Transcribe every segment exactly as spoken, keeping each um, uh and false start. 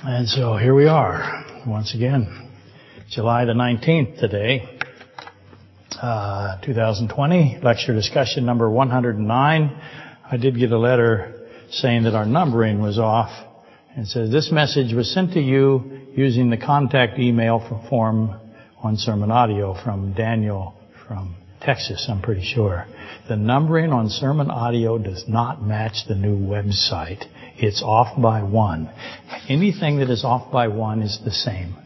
And so here we are, once again, July the nineteenth today, uh, two thousand twenty, lecture discussion number one hundred nine. I did get a letter saying that our numbering was off. It says, this message was sent to you using the contact email form on Sermon Audio from Daniel from Texas, I'm pretty sure. The numbering on Sermon Audio does not match the new website. It's off by one. Anything that is off by one is the same.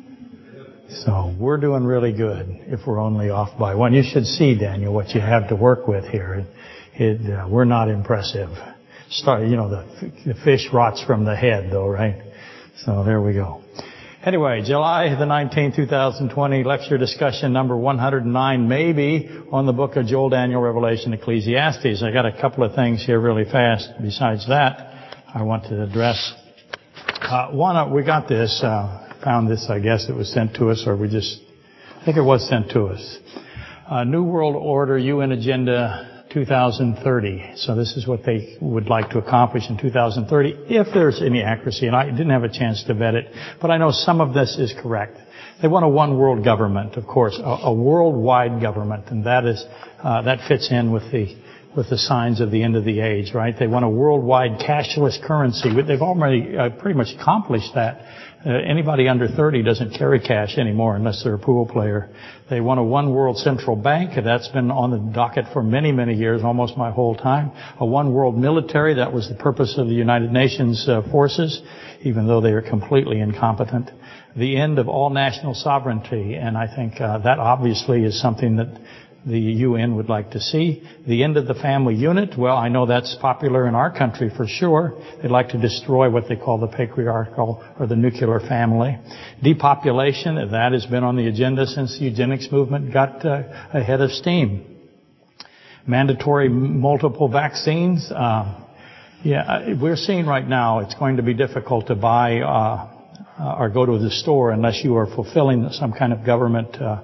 So we're doing really good if we're only off by one. You should see, Daniel, what you have to work with here. It, it, uh, we're not impressive. Start, you know, the, the fish rots from the head, though, right? So there we go. Anyway, July the nineteenth, two thousand twenty, lecture discussion number one hundred nine, maybe, on the book of Joel, Daniel, Revelation, Ecclesiastes. I got a couple of things here really fast. Besides that, I want to address. Uh, one, we got this, uh, found this, I guess it was sent to us, or we just, I think it was sent to us. Uh, New World Order, U N Agenda two thousand thirty. So this is what they would like to accomplish in two thousand thirty, if there's any accuracy. And I didn't have a chance to vet it, but I know some of this is correct. They want a one world government, of course, a, a worldwide government, and that is uh, that fits in with the with the signs of the end of the age, right? They want a worldwide cashless currency. They've already uh, pretty much accomplished that. Uh, anybody under thirty doesn't carry cash anymore unless they're a pool player. They want a one world central bank. That's been on the docket for many, many years, almost my whole time. A one world military. That was the purpose of the United Nations uh, forces, even though they are completely incompetent. The end of all national sovereignty. And I think uh, that obviously is something that the U N would like to see. The end of the family unit. Well, I know that's popular in our country for sure. They'd like to destroy what they call the patriarchal or the nuclear family. Depopulation. That has been on the agenda since the eugenics movement got uh, ahead of steam. Mandatory multiple vaccines. Uh, yeah, we're seeing right now it's going to be difficult to buy uh, uh, or go to the store unless you are fulfilling some kind of government uh,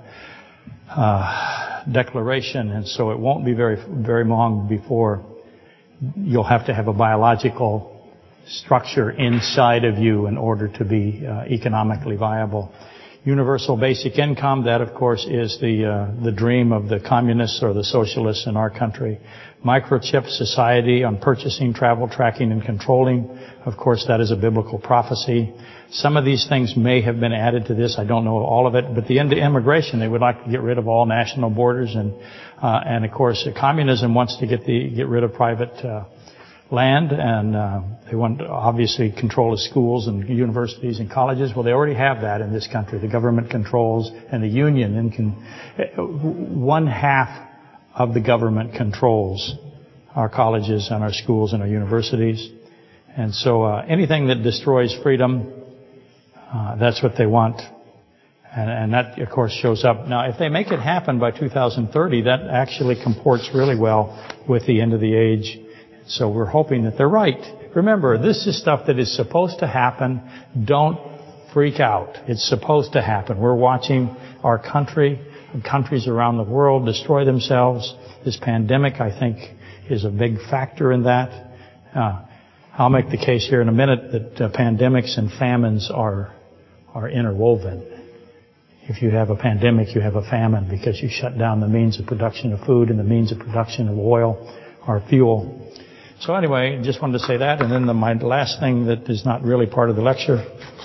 uh declaration, and so it won't be very very long before you'll have to have a biological structure inside of you in order to be uh, economically viable. Universal basic income, that of course is the uh, the dream of the communists or the socialists in our country. Microchip society on purchasing, travel, tracking, and controlling. Of course, that is a biblical prophecy. Some of these things may have been added to this. I don't know all of it. But the end of immigration, they would like to get rid of all national borders. And, uh, and of course, communism wants to get the, get rid of private, uh, land. And, uh, they want to obviously control the schools and universities and colleges. Well, they already have that in this country. The government controls and the union and can, one half of the government controls our colleges and our schools and our universities. And so, uh, anything that destroys freedom, Uh, that's what they want. And, and that, of course, shows up. Now, if they make it happen by two thousand thirty, that actually comports really well with the end of the age. So we're hoping that they're right. Remember, this is stuff that is supposed to happen. Don't freak out. It's supposed to happen. We're watching our country and countries around the world destroy themselves. This pandemic, I think, is a big factor in that. Uh, I'll make the case here in a minute that uh, pandemics and famines are are interwoven. If you have a pandemic, you have a famine because you shut down the means of production of food and the means of production of oil or fuel. So anyway, just wanted to say that. And then the, my last thing that is not really part of the lecture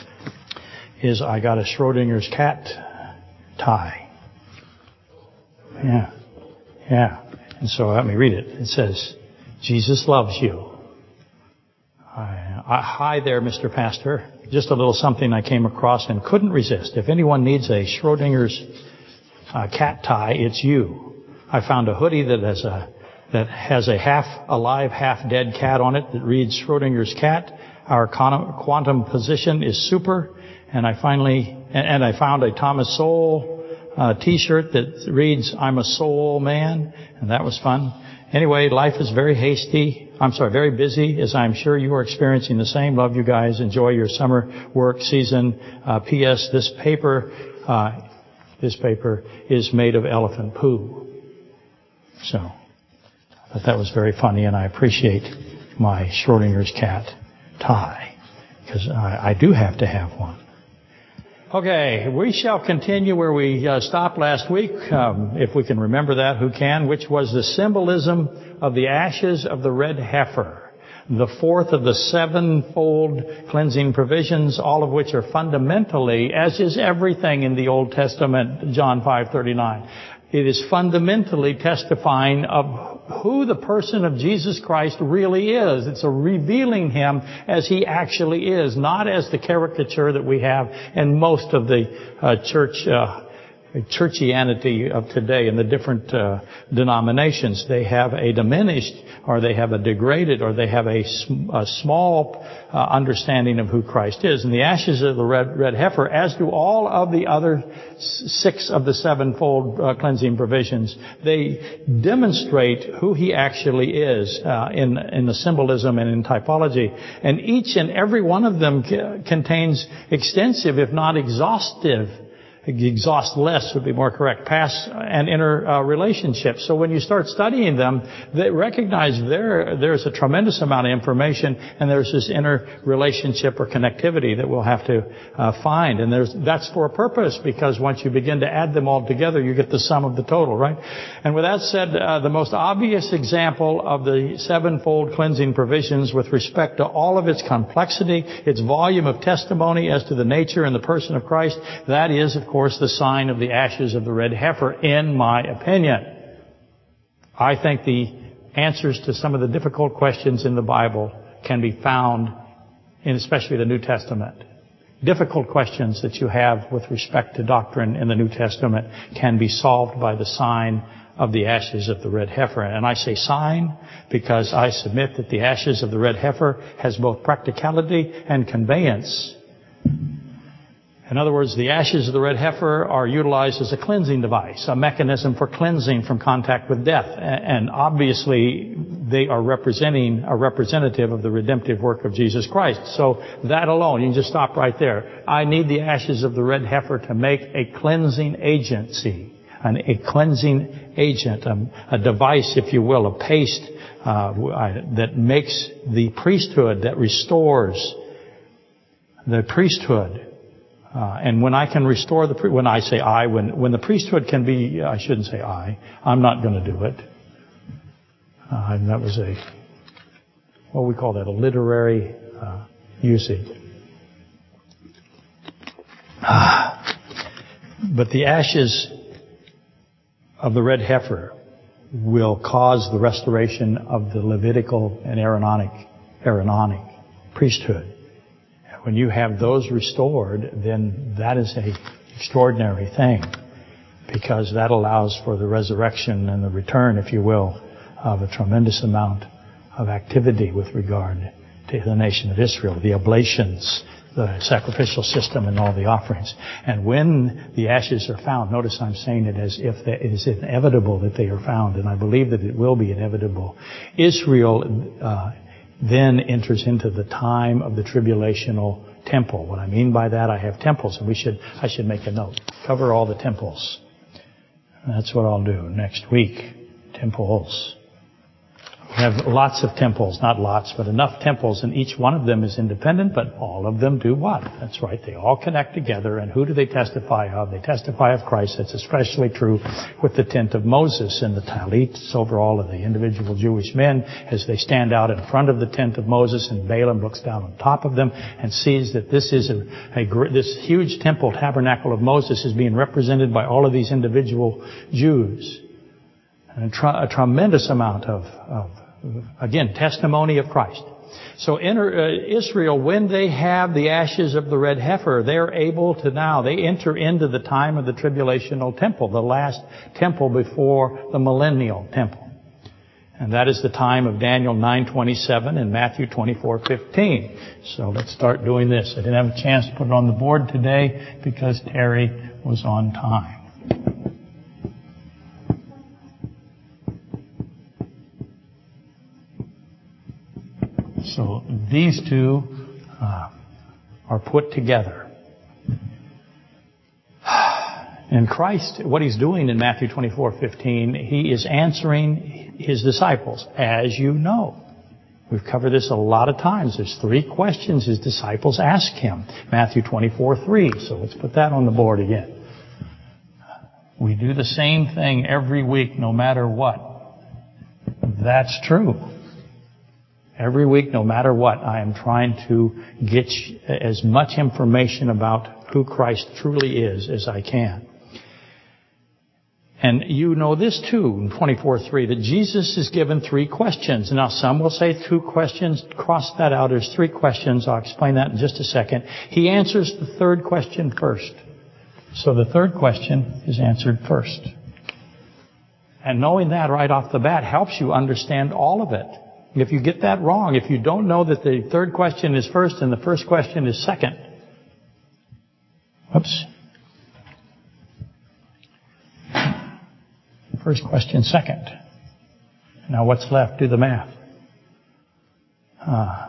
is I got a Schrodinger's cat tie. Yeah. Yeah. And so let me read it. It says, Jesus loves you. I, I, hi there, Mister Pastor. Just a little something I came across and couldn't resist. If anyone needs a Schrodinger's uh, cat tie, it's you. I found a hoodie that has a that has a half alive, half dead cat on it that reads Schrodinger's cat. Our quantum position is super. And I finally and, and I found a Thomas Sowell uh, T-shirt that reads I'm a soul man, and that was fun. Anyway, life is very hasty. I'm sorry, very busy, as I'm sure you are experiencing the same. Love you guys. Enjoy your summer work season. Uh, P S. This paper, uh, this paper is made of elephant poo. So, I thought that was very funny, and I appreciate my Schrodinger's cat tie. because I, I do have to have one. Okay, we shall continue where we uh, stopped last week, um, if we can remember that, who can, which was the symbolism of the ashes of the red heifer, the fourth of the sevenfold cleansing provisions, all of which are fundamentally, as is everything in the Old Testament, John five thirty-nine, it is fundamentally testifying of who the person of Jesus Christ really is. It's a revealing Him as He actually is, not as the caricature that we have in most of the uh, church uh, churchianity of today in the different uh, denominations. They have a diminished, or they have a degraded, or they have a, sm- a small uh, understanding of who Christ is. And the ashes of the red, red heifer, as do all of the other six of the sevenfold uh, cleansing provisions, they demonstrate who He actually is uh, in, in the symbolism and in typology. And each and every one of them c- contains extensive, if not exhaustive, exhaust less would be more correct, pass and inner uh, relationships. So when you start studying them, they recognize there there's a tremendous amount of information, and there's this inner relationship or connectivity that we'll have to uh, find. And there's that's for a purpose, because once you begin to add them all together, you get the sum of the total, right? And with that said, uh, the most obvious example of the sevenfold cleansing provisions with respect to all of its complexity, its volume of testimony as to the nature and the person of Christ, that is, of course, Of course, the sign of the ashes of the red heifer, in my opinion. I think the answers to some of the difficult questions in the Bible can be found in especially the New Testament. Difficult questions that you have with respect to doctrine in the New Testament can be solved by the sign of the ashes of the red heifer. And I say sign because I submit that the ashes of the red heifer has both practicality and conveyance. In other words, the ashes of the red heifer are utilized as a cleansing device, a mechanism for cleansing from contact with death. And obviously, they are representing a representative of the redemptive work of Jesus Christ. So that alone, you can just stop right there. I need the ashes of the red heifer to make a cleansing agency, an, a cleansing agent, a, a device, if you will, a paste uh, that makes the priesthood, that restores the priesthood. Uh, and when I can restore the, when I say I, when, when the priesthood can be, I shouldn't say I, I'm not going to do it. Uh, and that was a, what we call that, a literary uh, usage. Ah. But the ashes of the red heifer will cause the restoration of the Levitical and Aaronic, Aaronic priesthood. When you have those restored, then that is an extraordinary thing, because that allows for the resurrection and the return, if you will, of a tremendous amount of activity with regard to the nation of Israel, the oblations, the sacrificial system, and all the offerings. And when the ashes are found, notice I'm saying it as if it is inevitable that they are found, and I believe that it will be inevitable. Israel uh, then enters into the time of the tribulational temple. What I mean by that, I have temples, and we should I should make a note. Cover all the temples. That's what I'll do next week. Temples. We have lots of temples, not lots, but enough temples, and each one of them is independent, but all of them do what? That's right, they all connect together, and who do they testify of? They testify of Christ. That's especially true with the tent of Moses and the talits over all of the individual Jewish men as they stand out in front of the tent of Moses, and Balaam looks down on top of them and sees that this is a, a this huge temple, tabernacle of Moses, is being represented by all of these individual Jews. And a, tra- a tremendous amount of, of again, testimony of Christ. So in, uh, Israel, when they have the ashes of the red heifer, they're able to now, they enter into the time of the tribulational temple, the last temple before the millennial temple. And that is the time of Daniel nine twenty-seven and Matthew twenty-four fifteen. So let's start doing this. I didn't have a chance to put it on the board today because Terry was on time. So these two uh, are put together. And Christ, what He's doing in Matthew twenty-four fifteen, He is answering His disciples, as you know. We've covered this a lot of times. There's three questions his disciples ask him. Matthew twenty-four three. So let's put that on the board again. We do the same thing every week, no matter what. That's true. Every week, no matter what, I am trying to get as much information about who Christ truly is as I can. And you know this too, in twenty-four three, that Jesus is given three questions. Now some will say two questions, cross that out, there's three questions. I'll explain that in just a second. He answers the third question first. So the third question is answered first. And knowing that right off the bat helps you understand all of it. If you get that wrong, if you don't know that the third question is first and the first question is second, whoops. First question, second. Now what's left? Do the math. Uh,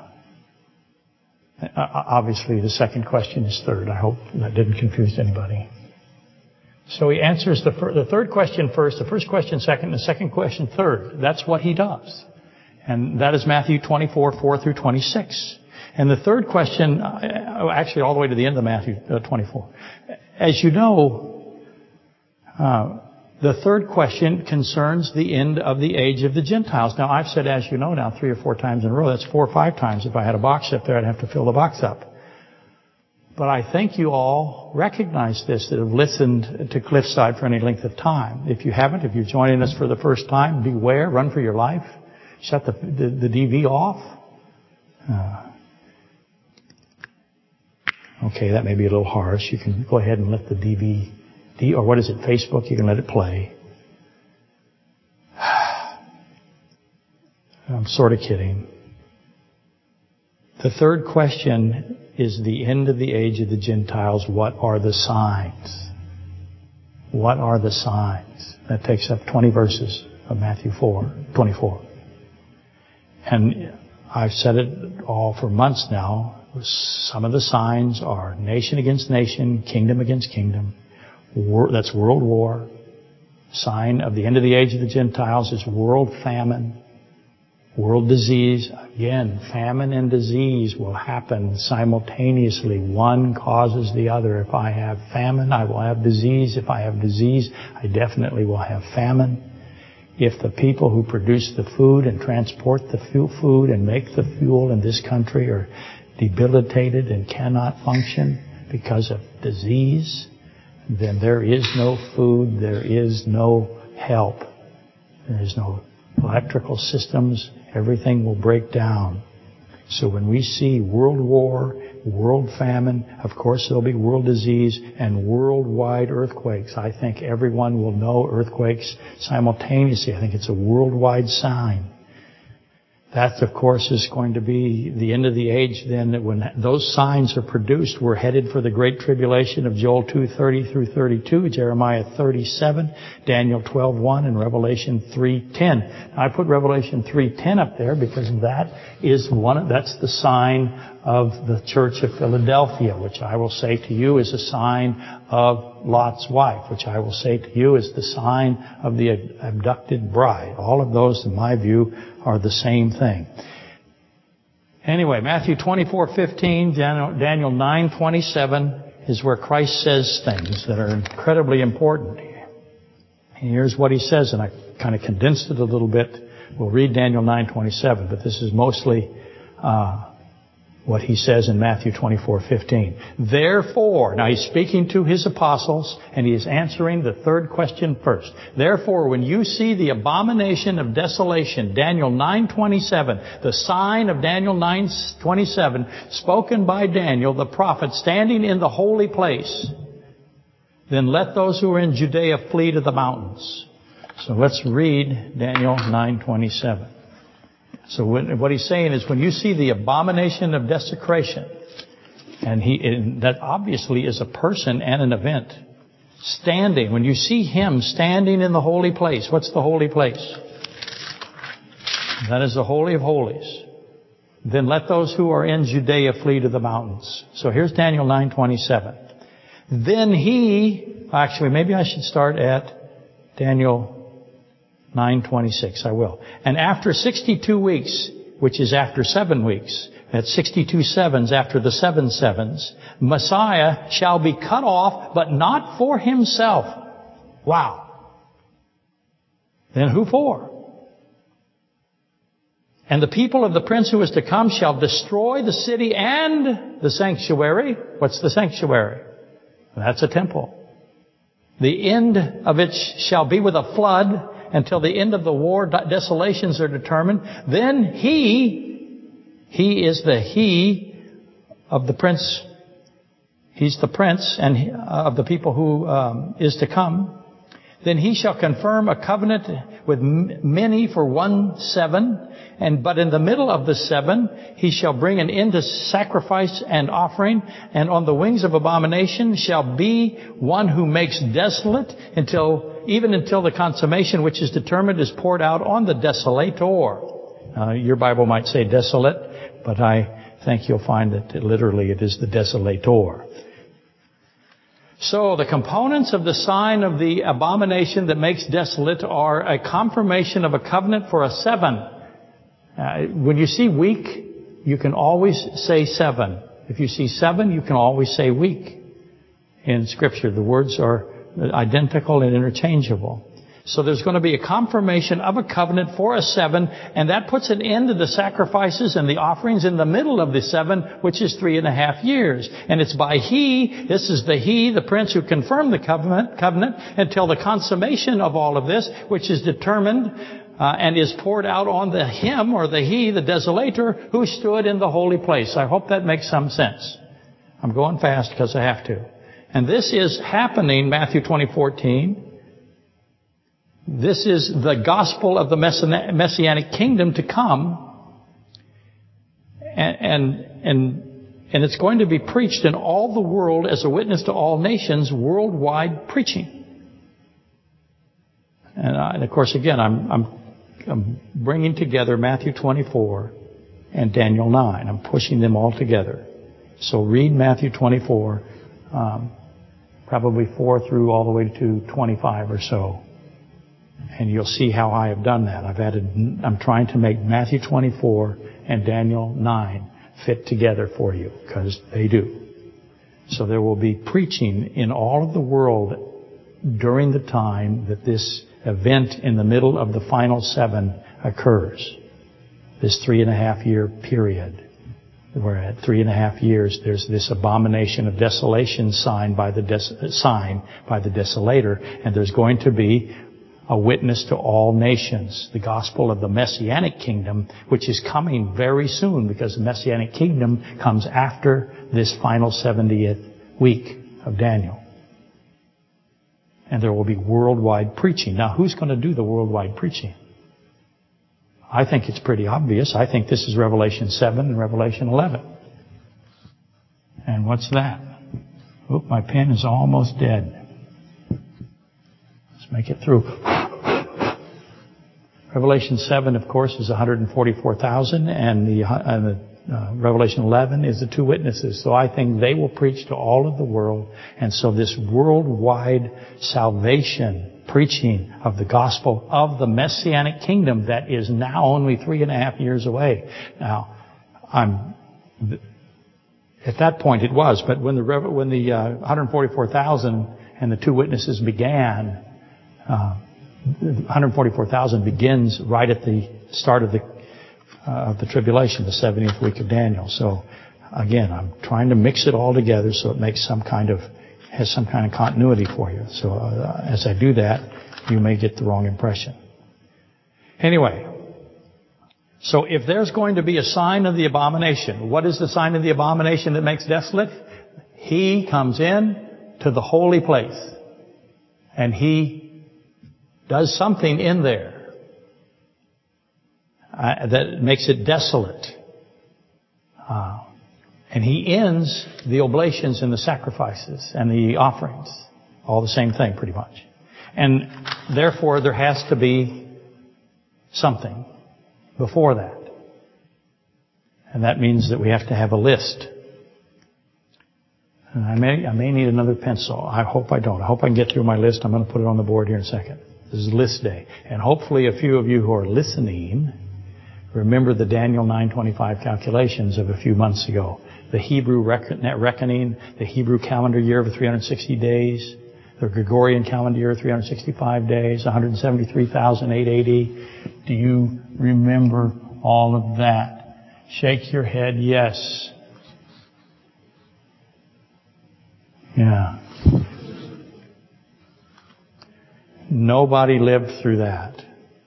obviously the second question is third. I hope that didn't confuse anybody. So he answers the, fir- the third question first, the first question second, the second question third. That's what he does. And that is Matthew twenty-four four through twenty-six. And the third question, actually all the way to the end of Matthew twenty-four. As you know, uh, the third question concerns the end of the age of the Gentiles. Now, I've said, as you know now, three or four times in a row. That's four or five times. If I had a box up there, I'd have to fill the box up. But I think you all recognize this that have listened to Cliffside for any length of time. If you haven't, if you're joining us for the first time, beware, run for your life. Shut the, the, the D V off. Uh, okay, that may be a little harsh. You can go ahead and let the D V D, or what is it, Facebook, you can let it play. I'm sort of kidding. The third question is the end of the age of the Gentiles. What are the signs? What are the signs? That takes up twenty verses of Matthew four, twenty-four. And I've said it all for months now. Some of the signs are nation against nation, kingdom against kingdom. War, that's world war. Sign of the end of the age of the Gentiles is world famine. World disease. Again, famine and disease will happen simultaneously. One causes the other. If I have famine, I will have disease. If I have disease, I definitely will have famine. If the people who produce the food and transport the food and make the fuel in this country are debilitated and cannot function because of disease, then there is no food, there is no help. There is no electrical systems. Everything will break down. So when we see world war, world famine, of course there'll be world disease and worldwide earthquakes. I think everyone will know earthquakes simultaneously. I think it's a worldwide sign. That, of course, is going to be the end of the age then, that when those signs are produced, we're headed for the Great Tribulation of Joel two thirty through thirty-two, Jeremiah thirty-seven, Daniel twelve one, and Revelation three ten. Now, I put Revelation three ten up there because that is one, that's the sign of the Church of Philadelphia, which I will say to you is a sign of Lot's wife, which I will say to you is the sign of the abducted bride. All of those, in my view, are the same thing. Anyway, Matthew twenty-four fifteen, Daniel nine twenty-seven is where Christ says things that are incredibly important. And here's what he says, and I kind of condensed it a little bit. We'll read Daniel nine twenty-seven, but this is mostly uh, what he says in Matthew twenty-four fifteen. Therefore, now he's speaking to his apostles, and he is answering the third question first. Therefore, when you see the abomination of desolation, Daniel nine twenty-seven, the sign of Daniel nine twenty-seven, spoken by Daniel the prophet, standing in the holy place, then let those who are in Judea flee to the mountains. So let's read Daniel nine twenty-seven. So what he's saying is, when you see the abomination of desecration, and he and that obviously is a person and an event, standing, when you see him standing in the holy place, what's the holy place? That is the Holy of Holies. Then let those who are in Judea flee to the mountains. So here's Daniel nine twenty-seven. Then he, actually maybe I should start at Daniel nine twenty-six. I will. And after sixty-two weeks, which is after seven weeks. That's sixty-two sevens after the seven sevens. Messiah shall be cut off, but not for himself. Wow. Then who for? And the people of the prince who is to come shall destroy the city and the sanctuary. What's the sanctuary? That's a temple. The end of it shall be with a flood until the end of the war. Desolations are determined. Then he, he is the he of the prince. He's the prince and he, uh, of the people who um, is to come. Then he shall confirm a covenant with m- many for one seven. And but in the middle of the seven, he shall bring an end to sacrifice and offering. And on the wings of abomination shall be one who makes desolate until, even until the consummation which is determined is poured out on the desolator. Uh, your Bible might say desolate, but I think you'll find that literally it is the desolator. So the components of the sign of the abomination that makes desolate are a confirmation of a covenant for a seven. Uh, when you see week, you can always say seven. If you see seven, you can always say week. In Scripture, the words are identical and interchangeable. So there's going to be a confirmation of a covenant for a seven, and that puts an end to the sacrifices and the offerings in the middle of the seven, which is three and a half years. And it's by he, this is the he, the prince who confirmed the covenant, covenant until the consummation of all of this, which is determined uh, and is poured out on the him or the he, the desolator, who stood in the holy place. I hope that makes some sense. I'm going fast because I have to. And this is happening, Matthew twenty fourteen. This is the gospel of the Messianic kingdom to come. And, and, and, and it's going to be preached in all the world as a witness to all nations, worldwide preaching. And, I, and of course, again, I'm, I'm, I'm bringing together Matthew twenty-four and Daniel nine. I'm pushing them all together. So read Matthew twenty-four, um, probably four through all the way to twenty-five or so. And you'll see how I have done that. I've added, I'm trying to make Matthew twenty-four and Daniel nine fit together for you, because they do. So there will be preaching in all of the world during the time that this event in the middle of the final seven occurs. This three and a half year period. Where at three and a half years there's this abomination of desolation signed by the des- signed by the desolator, and there's going to be a witness to all nations, the gospel of the Messianic kingdom, which is coming very soon, because the Messianic kingdom comes after this final seventieth week of Daniel. And there will be worldwide preaching. Now, who's going to do the worldwide preaching? I think it's pretty obvious. I think this is Revelation seven and Revelation eleven. And what's that? Oop, my pen is almost dead. Let's make it through. Revelation seven, of course, is one hundred forty-four thousand, and the, uh, the uh, Revelation eleven is the two witnesses. So I think they will preach to all of the world. And so this worldwide salvation, preaching of the gospel of the Messianic kingdom that is now only three and a half years away. Now, I'm... At that point it was, but when the when the uh, one hundred forty-four thousand and the two witnesses began, uh, one hundred forty-four thousand begins right at the start of the uh, of the tribulation, the seventieth week of Daniel. So again, I'm trying to mix it all together so it makes some kind of has some kind of continuity for you. So uh, as I do that, you may get the wrong impression. Anyway. So if there's going to be a sign of the abomination, what is the sign of the abomination that makes desolate? He comes in to the holy place and he does something in there uh, that makes it desolate. Uh, and he ends the oblations and the sacrifices and the offerings. All the same thing, pretty much. And therefore there has to be something before that. And that means that we have to have a list. And I may, I may need another pencil. I hope I don't. I hope I can get through my list. I'm going to put it on the board here in a second. This is list day. And hopefully a few of you who are listening Remember the Daniel nine twenty-five calculations of a few months ago. The Hebrew reckoning, the Hebrew calendar year of three hundred sixty days, the Gregorian calendar year of three hundred sixty-five days, one hundred seventy-three thousand eight hundred eighty. Do you remember all of that? Shake your head, yes. Yeah. Nobody lived through that.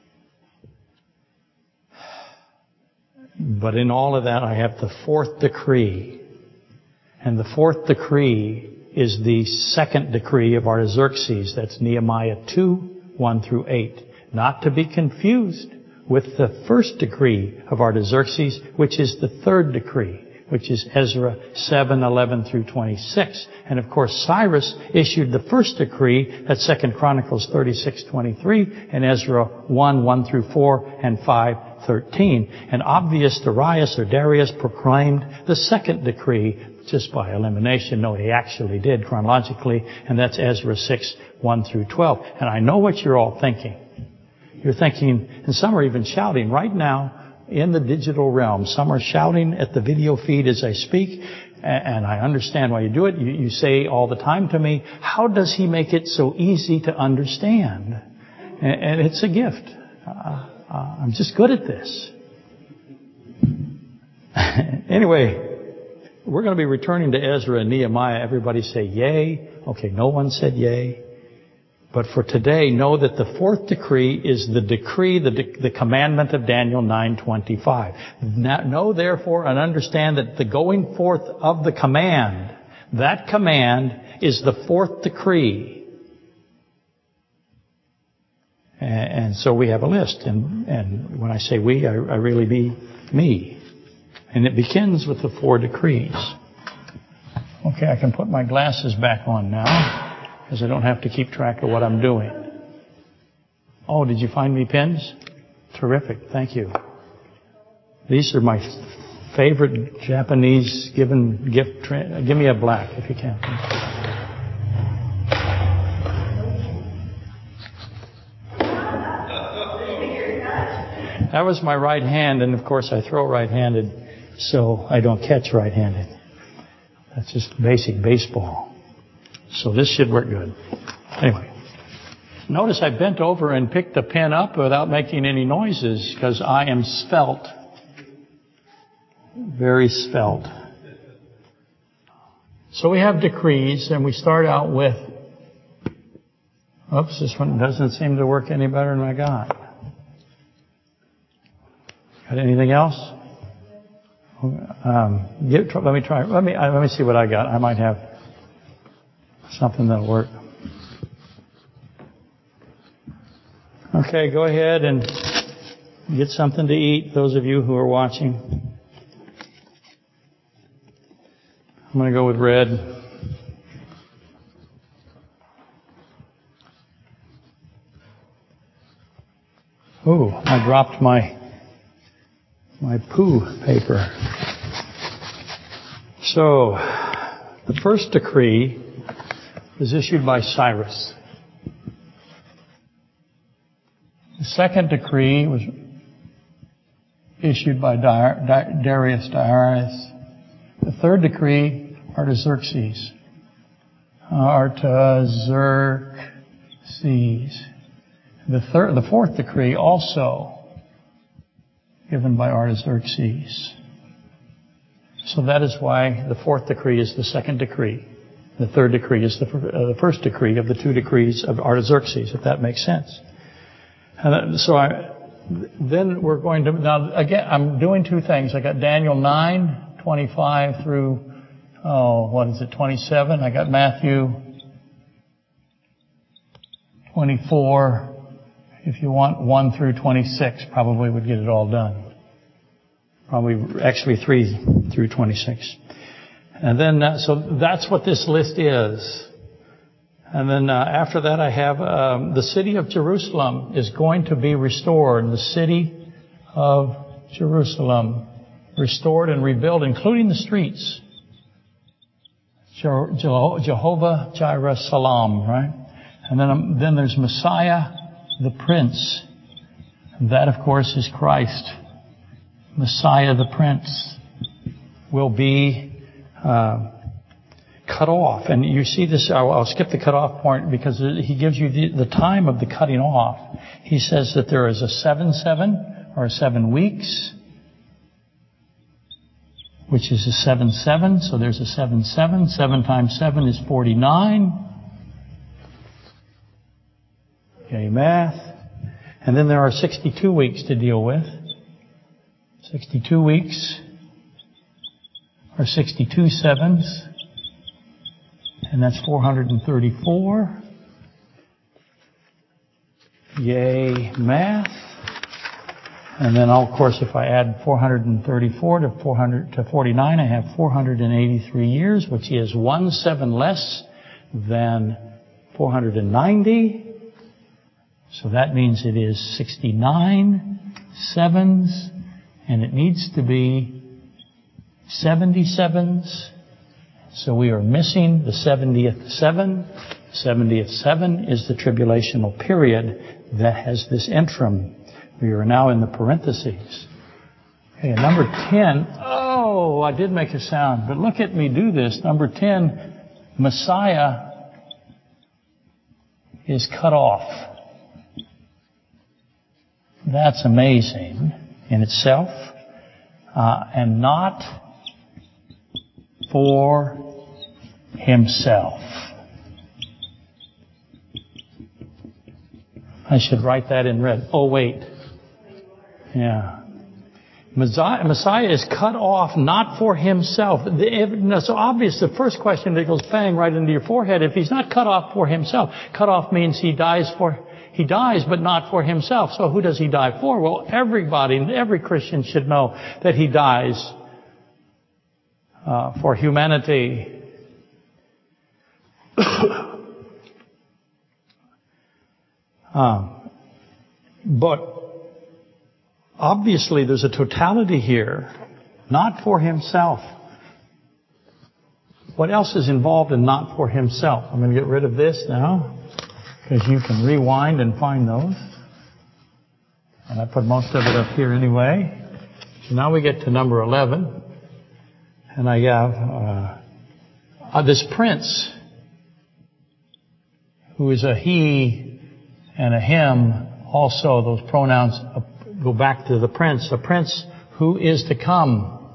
But in all of that, I have the fourth decree. And the fourth decree is the second decree of Artaxerxes. That's Nehemiah two, one through eight. Not to be confused with the first decree of Artaxerxes, which is the third decree, which is Ezra seven, eleven through twenty-six. And of course, Cyrus issued the first decree, that's Second Chronicles thirty-six, twenty-three, and Ezra one, one through four, and five, thirteen. And obvious Darius or Darius proclaimed the second decree just by elimination. No, he actually did chronologically, and that's Ezra six, one through twelve. And I know what you're all thinking. You're thinking, and some are even shouting right now in the digital realm. Some are shouting at the video feed as I speak, and I understand why you do it. You, you say all the time to me, how does he make it so easy to understand? And, and it's a gift. Uh, uh, I'm just good at this. Anyway, we're going to be returning to Ezra and Nehemiah. Everybody say yay. Okay, no one said yay. But for today, know that the fourth decree is the decree, the, de- the commandment of Daniel nine twenty-five. Now, know therefore and understand that the going forth of the command, that command is the fourth decree. And, and so we have a list. And, and when I say we, I, I really mean me. And it begins with the four decrees. Okay, I can put my glasses back on now, because I don't have to keep track of what I'm doing. Oh, did you find me pins? Terrific. Thank you. These are my f- favorite Japanese given gift. Tra- Give me a black if you can. That was my right hand, and of course I throw right-handed, so I don't catch right-handed. That's just basic baseball. So this should work good. Anyway, notice I bent over and picked the pen up without making any noises because I am svelte. Very svelte. So we have decrees, and we start out with, oops, this one doesn't seem to work any better than I got. Got anything else? Um, give, let me try. Let me let me see what I got. I might have something that'll work. Okay, go ahead and get something to eat, those of you who are watching. I'm going to go with red. Ooh, I dropped my my poo paper. So, the first decree was issued by Cyrus. The second decree was issued by Darius Darius. The third decree, Artaxerxes. Artaxerxes. The third, the fourth decree also given by Artaxerxes. So that is why the fourth decree is the second decree. The third decree is the, uh, the first decree of the two decrees of Artaxerxes, if that makes sense. And so I, then we're going to, now again, I'm doing two things. I got Daniel nine, twenty-five through, oh, what is it, twenty-seven. I got Matthew twenty-four. If you want one through twenty-six, probably would get it all done. Probably, actually three through twenty-six. And then, uh, so that's what this list is. And then uh, after that I have um, the city of Jerusalem is going to be restored. The city of Jerusalem restored and rebuilt, including the streets. Je- Je- Jehovah Jireh Salam, right? And then, um, then there's Messiah, the Prince. And that, of course, is Christ. Messiah the Prince will be uh, cut off. And you see this, I'll, I'll skip the cut off point because he gives you the, the time of the cutting off. He says that there is a seven seven or seven weeks, which is a seven seven. So there's a seven seven. seven times seven is forty-nine. Okay, math. And then there are sixty-two weeks to deal with. sixty-two weeks or sixty-two sevens. And that's four hundred thirty-four. Yay, math. And then, of course, if I add four hundred thirty-four to four hundred to forty-nine, I have four hundred eighty-three years, which is one seven less than four hundred ninety. So that means it is sixty-nine sevens, and it needs to be seventy sevens. So we are missing the seventieth seven. seventieth seven is the tribulational period that has this interim. We are now in the parentheses. Okay, number ten. Oh, I did make a sound, but look at me do this. Number ten, Messiah is cut off. That's amazing in itself, uh, and not for himself. I should write that in red. Oh, wait. Yeah. Messiah, Messiah is cut off not for himself. It's obvious. The first question that goes bang right into your forehead. If he's not cut off for himself, cut off means he dies for, he dies but not for himself. So who does he die for? Well, everybody, every Christian should know that he dies uh, for humanity. um, but obviously, there's a totality here, not for himself. What else is involved in not for himself? I'm going to get rid of this now, because you can rewind and find those. And I put most of it up here anyway. So now we get to number eleven. And I have uh, uh, this prince, who is a he and a him. Also, those pronouns go back to the prince, the prince who is to come.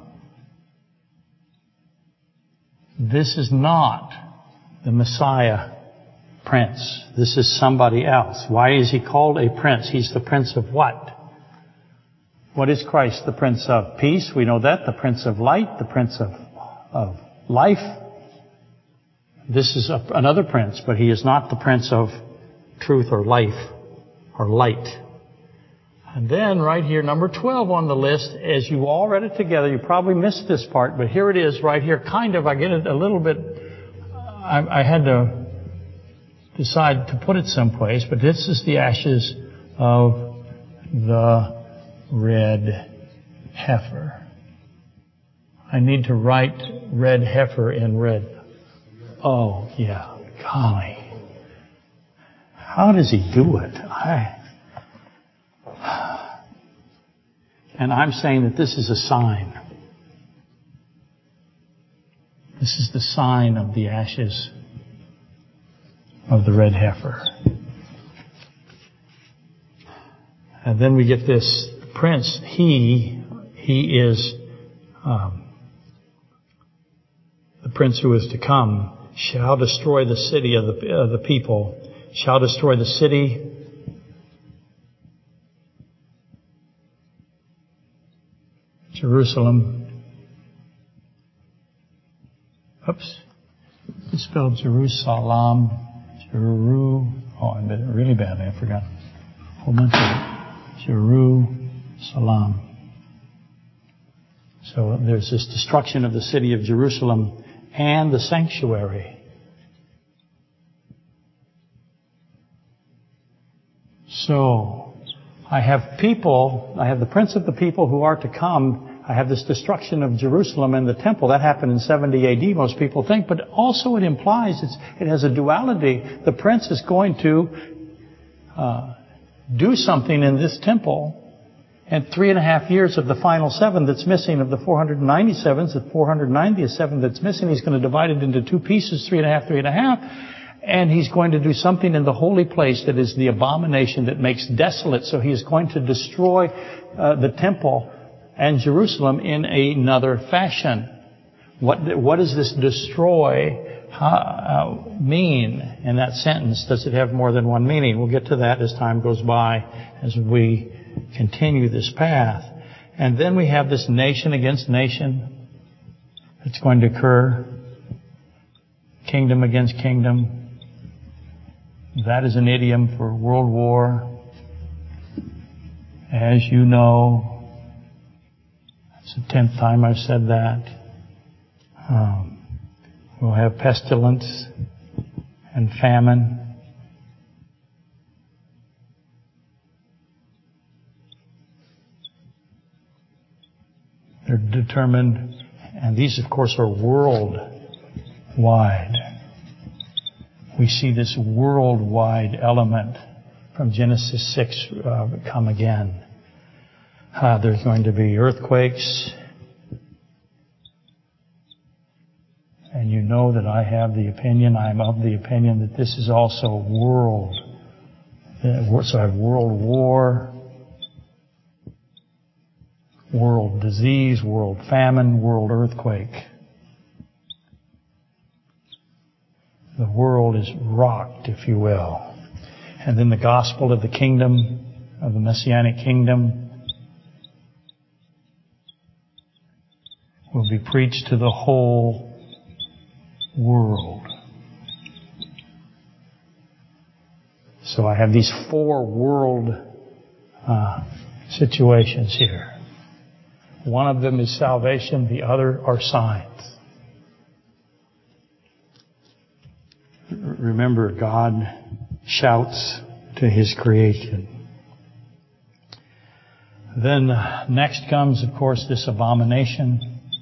This is not the Messiah prince. This is somebody else. Why is he called a prince? He's the prince of what? What is Christ? The prince of peace. We know that. The prince of light. The prince of, of life. This is a, another prince, but he is not the prince of truth or life or light. And then right here, number twelve on the list, as you all read it together, you probably missed this part, but here it is right here. Kind of, I get it a little bit, I, I had to decide to put it someplace, but this is the ashes of the red heifer. I need to write red heifer in red. Oh, yeah, golly. How does he do it? I... And I'm saying that this is a sign. This is the sign of the ashes of the red heifer. And then we get this prince. He, he is um, the prince who is to come, shall destroy the city of the, of the people, shall destroy the city Jerusalem. Oops. It's spelled Jerusalem. Jeru. Oh, I did it really badly. I forgot. A whole bunch of it. Jerusalem. So there's this destruction of the city of Jerusalem and the sanctuary. So I have people, I have the prince of the people who are to come. I have this destruction of Jerusalem and the temple. That happened in seventy A D, most people think. But also it implies it's, it has a duality. The prince is going to uh, do something in this temple And three and a half years of the final seven that's missing, of the four hundred ninety-seven, the four hundred ninety-seven that's missing, He's going to divide it into two pieces, three and a half, three and a half. And He's going to do something in the holy place that is the abomination that makes desolate. So He is going to destroy uh, the temple and Jerusalem in another fashion. What, what does this destroy how, uh, mean in that sentence? Does it have more than one meaning? We'll get to that as time goes by, as we continue this path. And then we have this nation against nation that's going to occur. Kingdom against kingdom. That is an idiom for world war. As you know, it's the tenth time I've said that. Um, we'll have pestilence and famine. They're determined, and these of course are worldwide. We see this worldwide element from Genesis six uh, come again. Uh, there's going to be earthquakes. And you know that I have the opinion, I'm of the opinion that this is also world. So I have world war, world disease, world famine, world earthquake. The world is rocked, if you will. And then the gospel of the kingdom, of the Messianic kingdom, will be preached to the whole world. So I have these four world uh, situations here. One of them is salvation, the other are signs. Remember, God shouts to His creation. Then uh, next comes, of course, this abomination.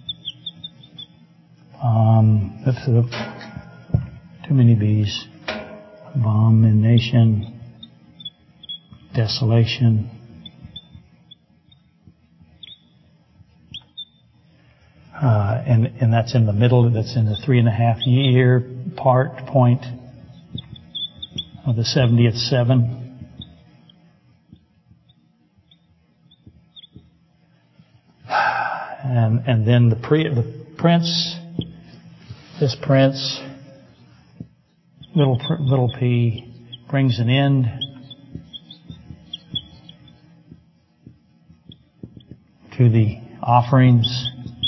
Um, that's uh, too many B's. Abomination, desolation. Uh, and, and that's in the middle, that's in the three and a half year part, point of the seventieth seven. And, and then the, pre, the prince, this prince, little, little p, brings an end to the offerings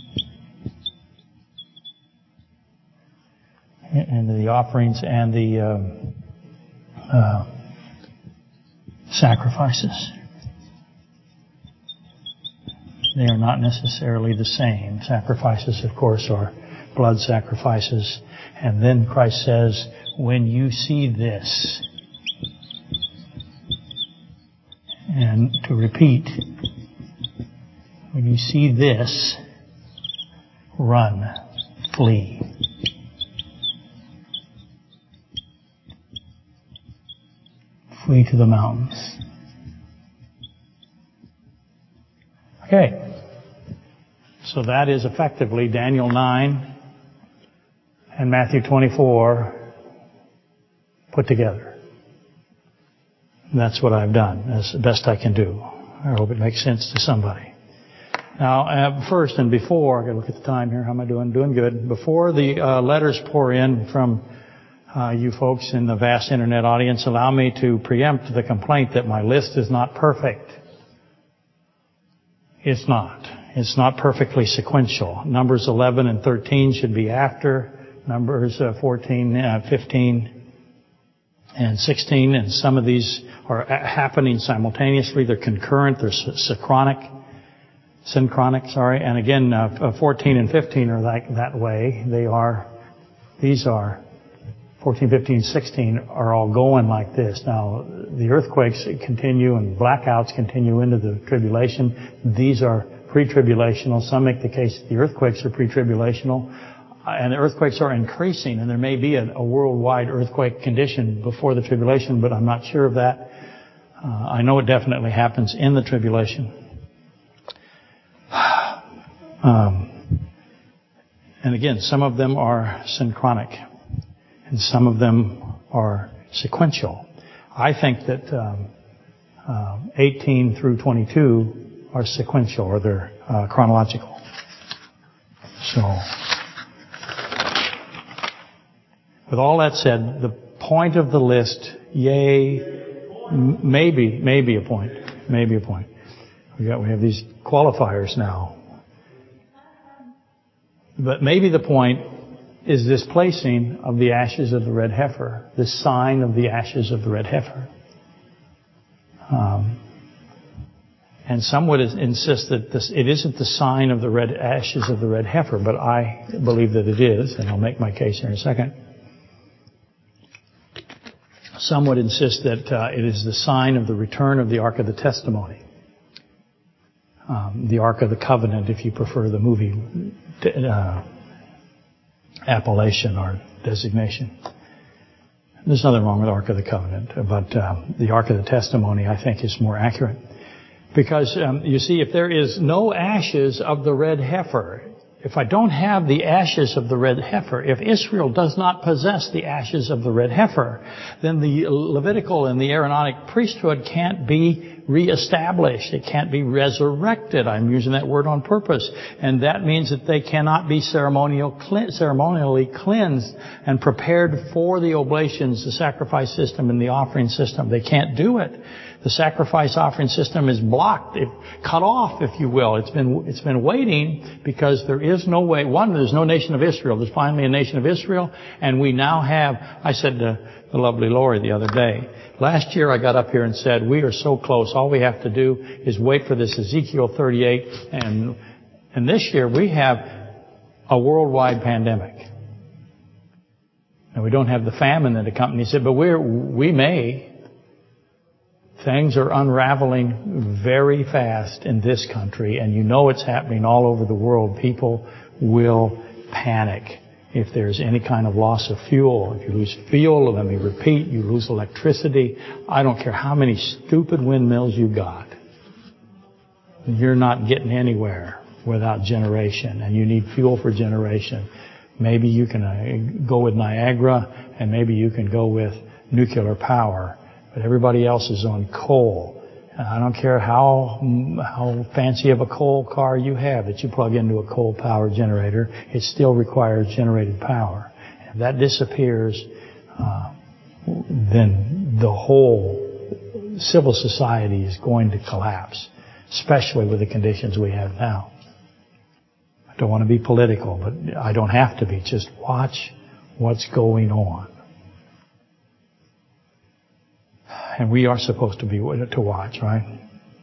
and the offerings and the uh, uh, sacrifices. They are not necessarily the same. Sacrifices, of course, are blood sacrifices. And then Christ says, when you see this, and to repeat, when you see this, run, flee. Flee to the mountains. Okay. So that is effectively Daniel nine and Matthew twenty-four put together. And that's what I've done. That's the best I can do. I hope it makes sense to somebody. Now, uh, first and before, I gotta look at the time here. How am I doing? Doing good. Before the uh, letters pour in from Uh, you folks in the vast internet audience, allow me to preempt the complaint that my list is not perfect. It's not. It's not perfectly sequential. Numbers eleven and thirteen should be after Numbers uh, fourteen, uh, fifteen, and sixteen, and some of these are happening simultaneously. They're concurrent. They're synchronic. Synchronic, sorry. And again, uh, fourteen and fifteen are like that way. They are. These are. fourteen, fifteen, sixteen are all going like this. Now, the earthquakes continue and blackouts continue into the tribulation. These are pre-tribulational. Some make the case that the earthquakes are pre-tribulational. And the earthquakes are increasing, and there may be a, a worldwide earthquake condition before the tribulation, but I'm not sure of that. Uh, I know it definitely happens in the tribulation. Um, and again, some of them are synchronic, and some of them are sequential. I think that um, uh, eighteen through twenty-two are sequential, or they're uh, chronological. So, with all that said, the point of the list, yay, m- maybe, maybe a point, maybe a point. We got, we have these qualifiers now. But maybe the point is this placing of the ashes of the red heifer, the sign of the ashes of the red heifer. Um, and some would insist that this, it isn't the sign of the red ashes of the red heifer, but I believe that it is, and I'll make my case here in a second. Some would insist that uh, it is the sign of the return of the Ark of the Testimony. Um, the Ark of the Covenant, if you prefer the movie uh, appellation or designation. There's nothing wrong with Ark of the Covenant, but uh, the Ark of the Testimony, I think, is more accurate. Because, um, you see, if there is no ashes of the red heifer, if I don't have the ashes of the red heifer, if Israel does not possess the ashes of the red heifer, then the Levitical and the Aaronic priesthood can't be reestablished. It can't be resurrected. I'm using that word on purpose. And that means that they cannot be ceremonial, ceremonially cleansed and prepared for the oblations, the sacrifice system, and the offering system. They can't do it. The sacrifice offering system is blocked, cut off, if you will. It's been it's been waiting because there is no way. One, there's no nation of Israel. There's finally a nation of Israel, and we now have. I said to the lovely Lori the other day, last year I got up here and said, we are so close. All we have to do is wait for this Ezekiel thirty-eight, and and this year we have a worldwide pandemic. And we don't have the famine that accompanies it, but we're we may. Things are unraveling very fast in this country, and you know it's happening all over the world. People will panic if there's any kind of loss of fuel. If you lose fuel, let me repeat, you lose electricity. I don't care how many stupid windmills you got. You're not getting anywhere without generation, and you need fuel for generation. Maybe you can uh, go with Niagara, and maybe you can go with nuclear power. But everybody else is on coal. And I don't care how how fancy of a coal car you have that you plug into a coal power generator, it still requires generated power. If that disappears, uh, then the whole civil society is going to collapse, especially with the conditions we have now. I don't want to be political, but I don't have to be. Just watch what's going on. And we are supposed to be to watch, right?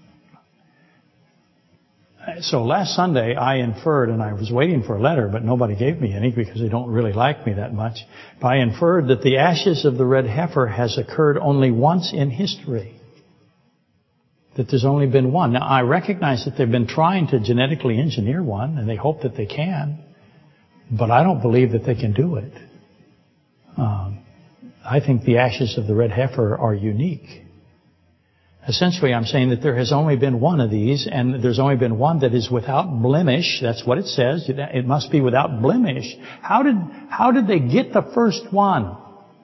So last Sunday I inferred, and I was waiting for a letter, but nobody gave me any because they don't really like me that much. But I inferred that the ashes of the red heifer has occurred only once in history. That there's only been one. Now I recognize that they've been trying to genetically engineer one, and they hope that they can. But I don't believe that they can do it. Um, I think the ashes of the red heifer are unique. Essentially, I'm saying that there has only been one of these, and there's only been one that is without blemish. That's what it says. It must be without blemish. How did, how did they get the first one?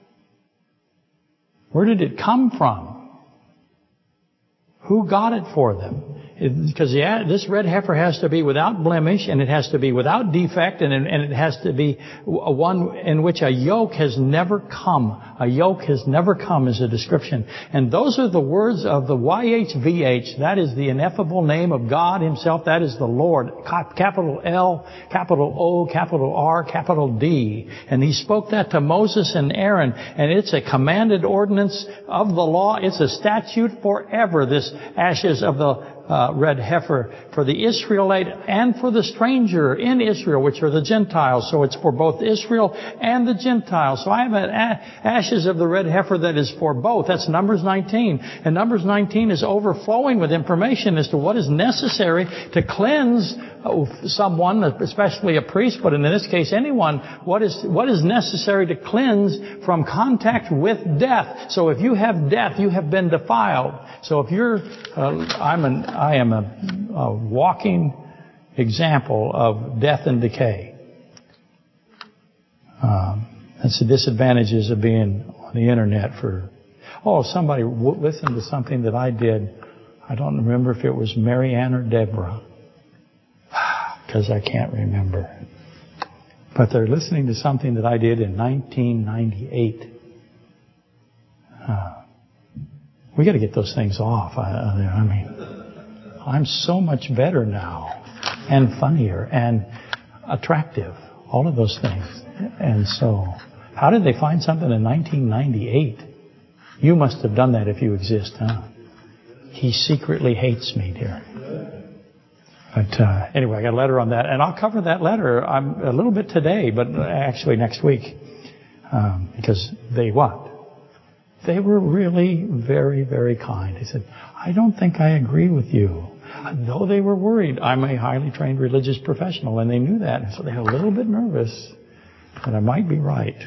Where did it come from? Who got it for them? Because yeah, this red heifer has to be without blemish, and it has to be without defect, and, and it has to be one in which a yoke has never come. A yoke has never come is a description. And those are the words of the Y H V H. That is the ineffable name of God Himself. That is the Lord. Capital L, capital O, capital R, capital D. And He spoke that to Moses and Aaron. And it's a commanded ordinance of the law. It's a statute forever, this ashes of the Uh, red heifer for the Israelite and for the stranger in Israel, which are the Gentiles. So it's for both Israel and the Gentiles. So I have an a- ashes of the red heifer that is for both. That's Numbers nineteen. And Numbers nineteen is overflowing with information as to what is necessary to cleanse someone, especially a priest, but in this case anyone, what is what is necessary to cleanse from contact with death. So if you have death, you have been defiled. So if you're, uh, I'm an, I am a, a walking example of death and decay. Um, that's the disadvantages of being on the internet for... Oh, somebody w- listened to something that I did. I don't remember if it was Mary Ann or Deborah. Because I can't remember. But they're listening to something that I did in nineteen ninety-eight. Uh, we got to get those things off. I, I mean, I'm so much better now, and funnier, and attractive. All of those things. And so, how did they find something in nineteen ninety-eight? You must have done that if you exist, huh? He secretly hates me, dear. But uh, anyway, I got a letter on that, and I'll cover that letter I'm, a little bit today, but actually next week, um, because they what? They were really very, very kind. They said, "I don't think I agree with you." Though they were worried, I'm a highly trained religious professional, and they knew that, and so they were a little bit nervous that I might be right.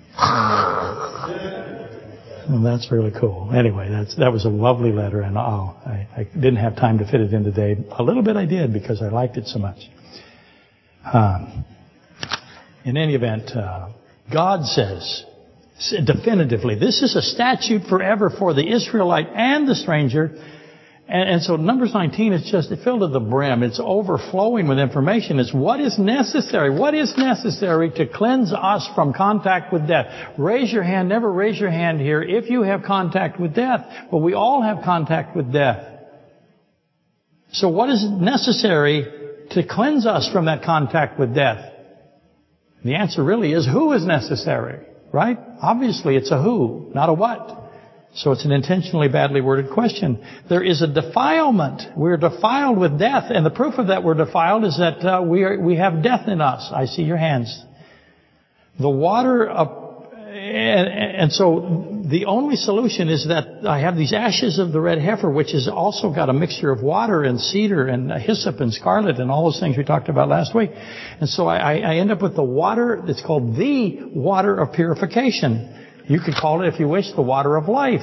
Well, that's really cool. Anyway, that's that was a lovely letter, and oh, I, I didn't have time to fit it in today. A little bit I did because I liked it so much. Um, in any event, uh, God says definitively, this is a statute forever for the Israelite and the stranger. And, and so Numbers nineteen is just filled to the brim. It's overflowing with information. It's what is necessary. What is necessary to cleanse us from contact with death? Raise your hand. Never raise your hand here if you have contact with death. But we all have contact with death. So what is necessary to cleanse us from that contact with death? The answer really is who is necessary, right? Obviously it's a who, not a what. So it's an intentionally badly worded question. There is a defilement. We're defiled with death. And the proof of that we're defiled is that uh, we are, we have death in us. I see your hands. The water of, and, and so the only solution is that I have these ashes of the red heifer, which has also got a mixture of water and cedar and hyssop and scarlet and all those things we talked about last week. And so I, I end up with the water that's called the water of purification. You could call it, if you wish, the water of life.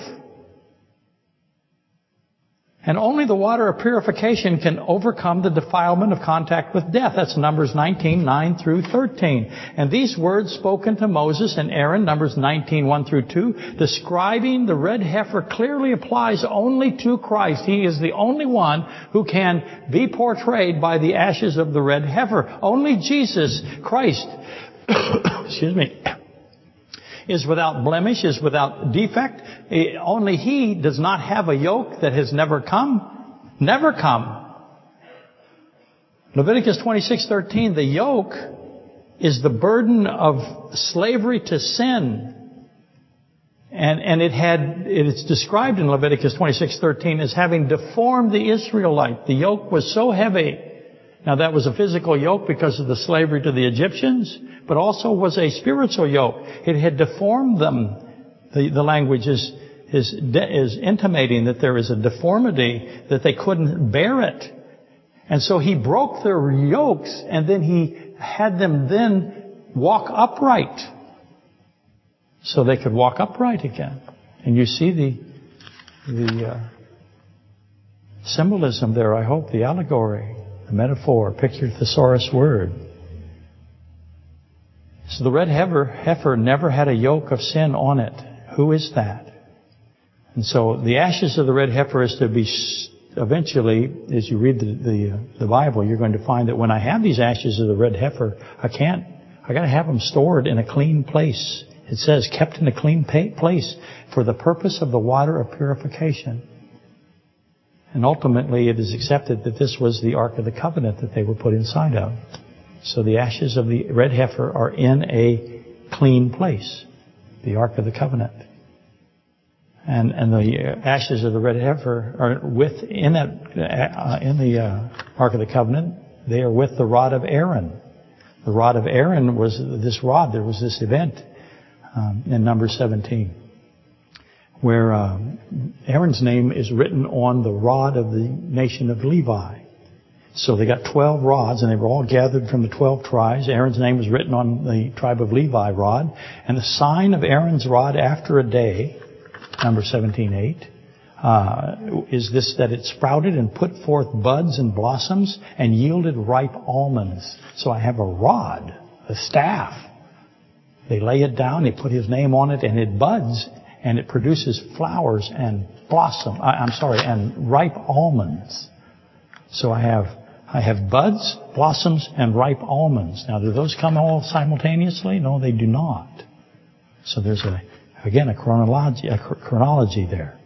And only the water of purification can overcome the defilement of contact with death. That's Numbers nineteen, nine through thirteen. And these words spoken to Moses and Aaron, Numbers nineteen, one through two, describing the red heifer clearly applies only to Christ. He is the only one who can be portrayed by the ashes of the red heifer. Only Jesus Christ, excuse me, is without blemish, is without defect. Only He does not have a yoke that has never come. Never come. Leviticus twenty-six thirteen, the yoke is the burden of slavery to sin. And, and it had, it is described in Leviticus twenty-six thirteen as having deformed the Israelite. The yoke was so heavy. Now that was a physical yoke because of the slavery to the Egyptians, but also was a spiritual yoke. It had deformed them. The, the language is, is, is intimating that there is a deformity, that they couldn't bear it. And so He broke their yokes, and then He had them then walk upright, so they could walk upright again. And you see the, the uh, symbolism there, I hope, the allegory. The metaphor, picture, thesaurus word. So the red heifer, heifer never had a yoke of sin on it. Who is that? And so the ashes of the red heifer is to be eventually, as you read the the, uh, the Bible, you're going to find that when I have these ashes of the red heifer, I can't. I got to have them stored in a clean place. It says kept in a clean place for the purpose of the water of purification. And ultimately it is accepted that this was the Ark of the Covenant that they were put inside of. So the ashes of the red heifer are in a clean place. The Ark of the Covenant. And and the ashes of the red heifer are with, in that, uh, in the uh, Ark of the Covenant, they are with the rod of Aaron. The rod of Aaron was this rod. There was this event um, in Numbers seventeen. Where uh, Aaron's name is written on the rod of the nation of Levi. So they got twelve rods, and they were all gathered from the twelve tribes. Aaron's name was written on the tribe of Levi rod. And the sign of Aaron's rod after a day, Numbers seventeen eight, uh, is this, that it sprouted and put forth buds and blossoms and yielded ripe almonds. So I have a rod, a staff. They lay it down, they put his name on it, and it buds, and it produces flowers and blossom. I, I'm sorry, and ripe almonds. So I have I have buds, blossoms, and ripe almonds. Now, do those come all simultaneously? No, they do not. So there's a again a chronology a chronology there.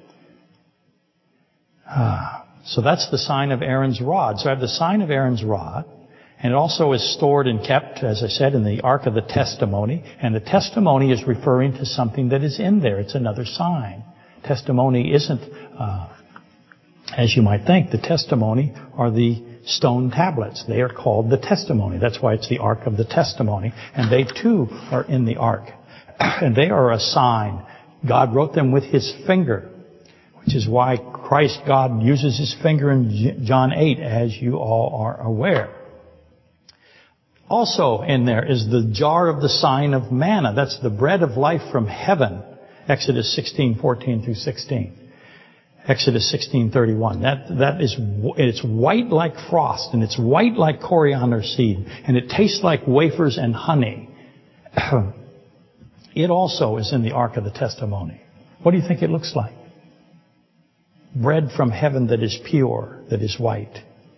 Ah, so that's the sign of Aaron's rod. So I have the sign of Aaron's rod. And it also is stored and kept, as I said, in the Ark of the Testimony. And the testimony is referring to something that is in there. It's another sign. Testimony isn't, uh, as you might think, the testimony are the stone tablets. They are called the testimony. That's why it's the Ark of the Testimony. And they too are in the Ark. And they are a sign. God wrote them with His finger, which is why Christ, God, uses His finger in John eight, as you all are aware. Also in there is the jar of the sign of manna. That's the bread of life from heaven. Exodus sixteen fourteen through sixteen. Exodus sixteen thirty-one. That, that is, it's white like frost, and it's white like coriander seed, and it tastes like wafers and honey. It also is in the Ark of the Testimony. What do you think it looks like? Bread from heaven that is pure, that is white.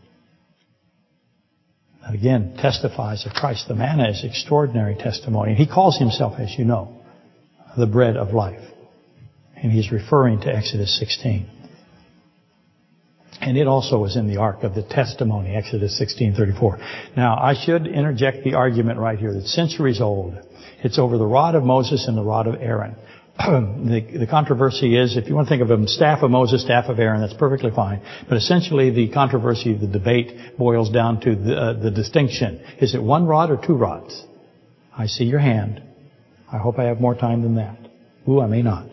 That again testifies of Christ. The manna is extraordinary testimony. He calls Himself, as you know, the bread of life. And He's referring to Exodus sixteen. And it also is in the Ark of the Testimony, Exodus sixteen thirty-four. Now, I should interject the argument right here that's centuries old. It's over the rod of Moses and the rod of Aaron. the, the controversy is, if you want to think of them, staff of Moses, staff of Aaron, that's perfectly fine. But essentially the controversy, the debate boils down to the, uh, the distinction. Is it one rod or two rods? I see your hand. I hope I have more time than that. Ooh, I may not.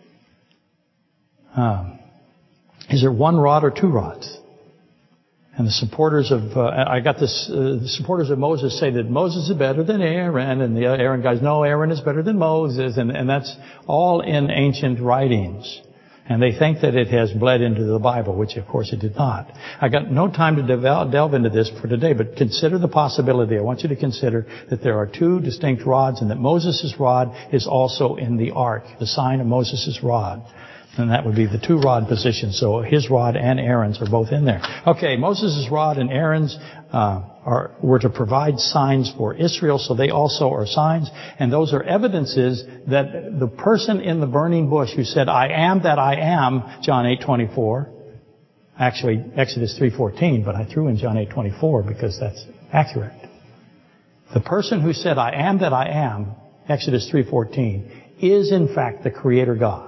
Um, is it one rod or two rods? And the supporters of, uh, I got this, uh, the supporters of Moses say that Moses is better than Aaron, and the Aaron guys, no, Aaron is better than Moses, and, and that's all in ancient writings. And they think that it has bled into the Bible, which of course it did not. I got no time to devel- delve into this for today, but consider the possibility. I want you to consider that there are two distinct rods, and that Moses' rod is also in the ark, the sign of Moses' rod. And that would be the two rod position. So his rod and Aaron's are both in there. Okay, Moses' rod and Aaron's uh, are were to provide signs for Israel, so they also are signs. And those are evidences that the person in the burning bush who said, I am that I am, John eight twenty-four, actually Exodus three fourteen, but I threw in John eight twenty-four because that's accurate. The person who said, I am that I am, Exodus three fourteen, is in fact the Creator God.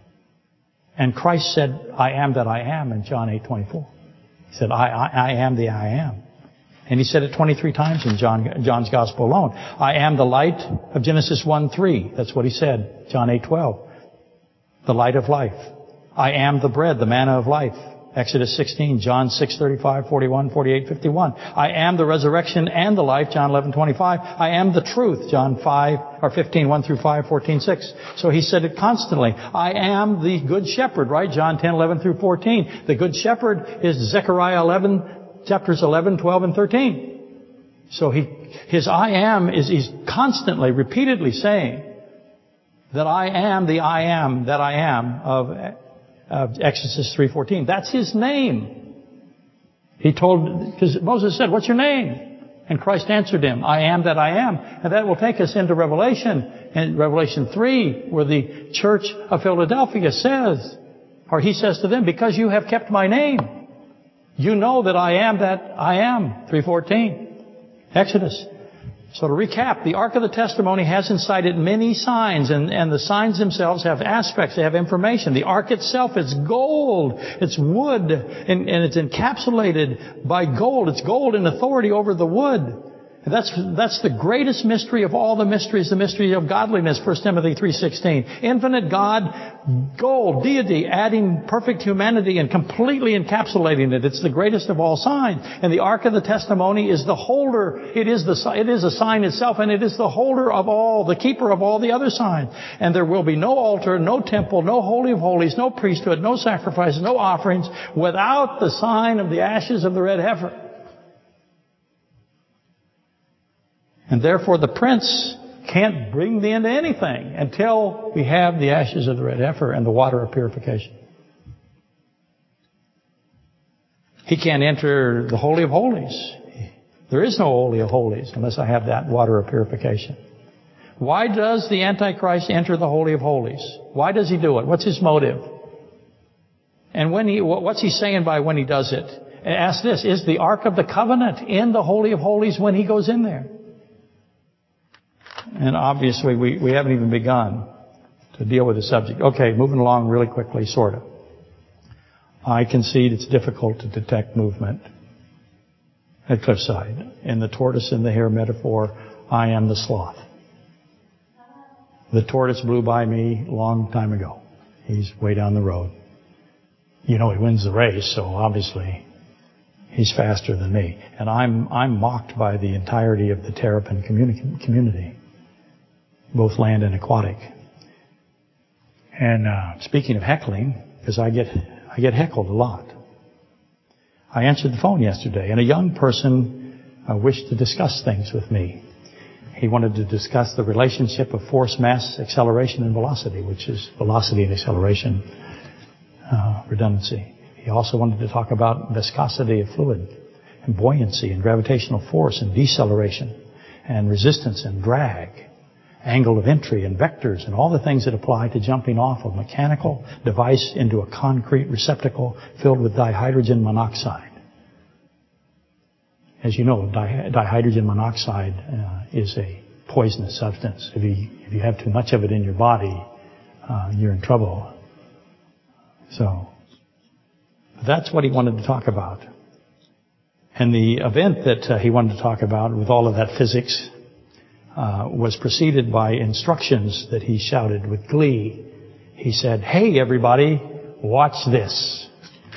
And Christ said, I am that I am in John eight twenty-four. He said, I, I, I am the I am. And He said it twenty-three times in John, John's Gospel alone. I am the light of Genesis one three. That's what He said. John eight twelve. The light of life. I am the bread, the manna of life. Exodus sixteen, John six thirty-five, forty-one, forty-eight, fifty-one. I am the resurrection and the life, John eleven twenty-five. I am the truth, John five or fifteen, one through five, fourteen, six. So He said it constantly. I am the good shepherd, right? John ten, eleven through fourteen. The good shepherd is Zechariah eleven, chapters eleven, twelve, and thirteen. So he, his I am is he's constantly, repeatedly saying that I am the I am that I am of Uh, Exodus three fourteen. That's His name. He told, because Moses said, what's your name? And Christ answered him, I am that I am. And that will take us into Revelation. In Revelation three, where the church of Philadelphia says, or He says to them, because you have kept my name, you know that I am that I am. three fourteen. Exodus. So to recap, the Ark of the Testimony has inside it many signs, and, and the signs themselves have aspects, they have information. The Ark itself is gold, it's wood, and, and it's encapsulated by gold. It's gold in authority over the wood. That's, that's the greatest mystery of all the mysteries, the mystery of godliness, First Timothy three sixteen. Infinite God, gold, deity, adding perfect humanity and completely encapsulating it. It's the greatest of all signs. And the Ark of the Testimony is the holder. It is the, it is a sign itself, and it is the holder of all, the keeper of all the other signs. And there will be no altar, no temple, no holy of holies, no priesthood, no sacrifices, no offerings without the sign of the ashes of the red heifer. And therefore the prince can't bring the end to anything until we have the ashes of the red heifer and the water of purification. He can't enter the Holy of Holies. There is no Holy of Holies unless I have that water of purification. Why does the Antichrist enter the Holy of Holies? Why does he do it? What's his motive? And when he, what's he saying by when he does it? Ask this, is the Ark of the Covenant in the Holy of Holies when he goes in there? And obviously we, we haven't even begun to deal with the subject. Okay, moving along really quickly, sort of. I concede it's difficult to detect movement at Cliffside. In the tortoise and the hare metaphor, I am the sloth. The tortoise blew by me a long time ago. He's way down the road. You know he wins the race, so obviously he's faster than me. And I'm I'm mocked by the entirety of the terrapin communi- community. Both land and aquatic. And uh, speaking of heckling, because I get I get heckled a lot. I answered the phone yesterday, and a young person uh, wished to discuss things with me. He wanted to discuss the relationship of force, mass, acceleration, and velocity, which is velocity and acceleration uh, redundancy. He also wanted to talk about viscosity of fluid, and buoyancy, and gravitational force, and deceleration, and resistance, and drag, angle of entry and vectors and all the things that apply to jumping off a mechanical device into a concrete receptacle filled with dihydrogen monoxide. As you know, di- dihydrogen monoxide uh, is a poisonous substance. If you, if you have too much of it in your body, uh, you're in trouble. So, that's what he wanted to talk about. And the event that uh, he wanted to talk about with all of that physics Uh, was preceded by instructions that he shouted with glee. He said, "Hey everybody, watch this."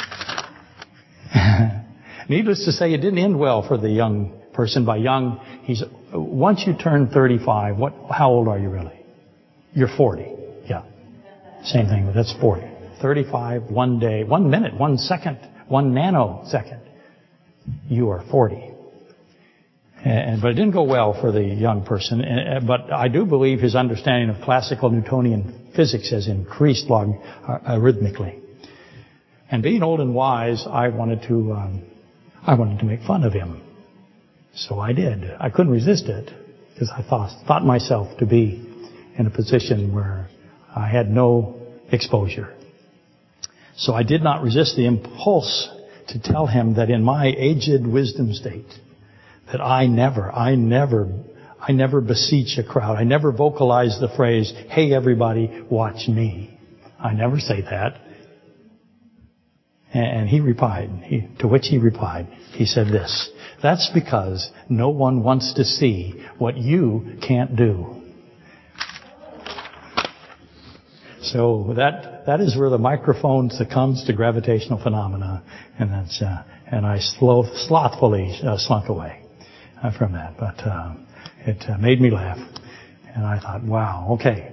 Needless to say, it didn't end well for the young person. By young, he's once you turn thirty-five, what? How old are you really? You're forty. Yeah. Same thing, but that's forty. thirty-five, one day, one minute, one second, one nanosecond. You are forty. And, but it didn't go well for the young person. But I do believe his understanding of classical Newtonian physics has increased logarithmically. And being old and wise, I wanted to, um, I wanted to make fun of him. So I did. I couldn't resist it because I thought, thought myself to be in a position where I had no exposure. So I did not resist the impulse to tell him that in my aged wisdom state, that I never, I never, I never beseech a crowd. I never vocalize the phrase, "Hey everybody, watch me." I never say that. And he replied, he, to which he replied, he said this, "That's because no one wants to see what you can't do." So that that is where the microphone succumbs to gravitational phenomena, and that's uh, and I slow, slothfully uh, slunk away. Uh, from that, but uh, it uh, made me laugh, and I thought, wow, okay,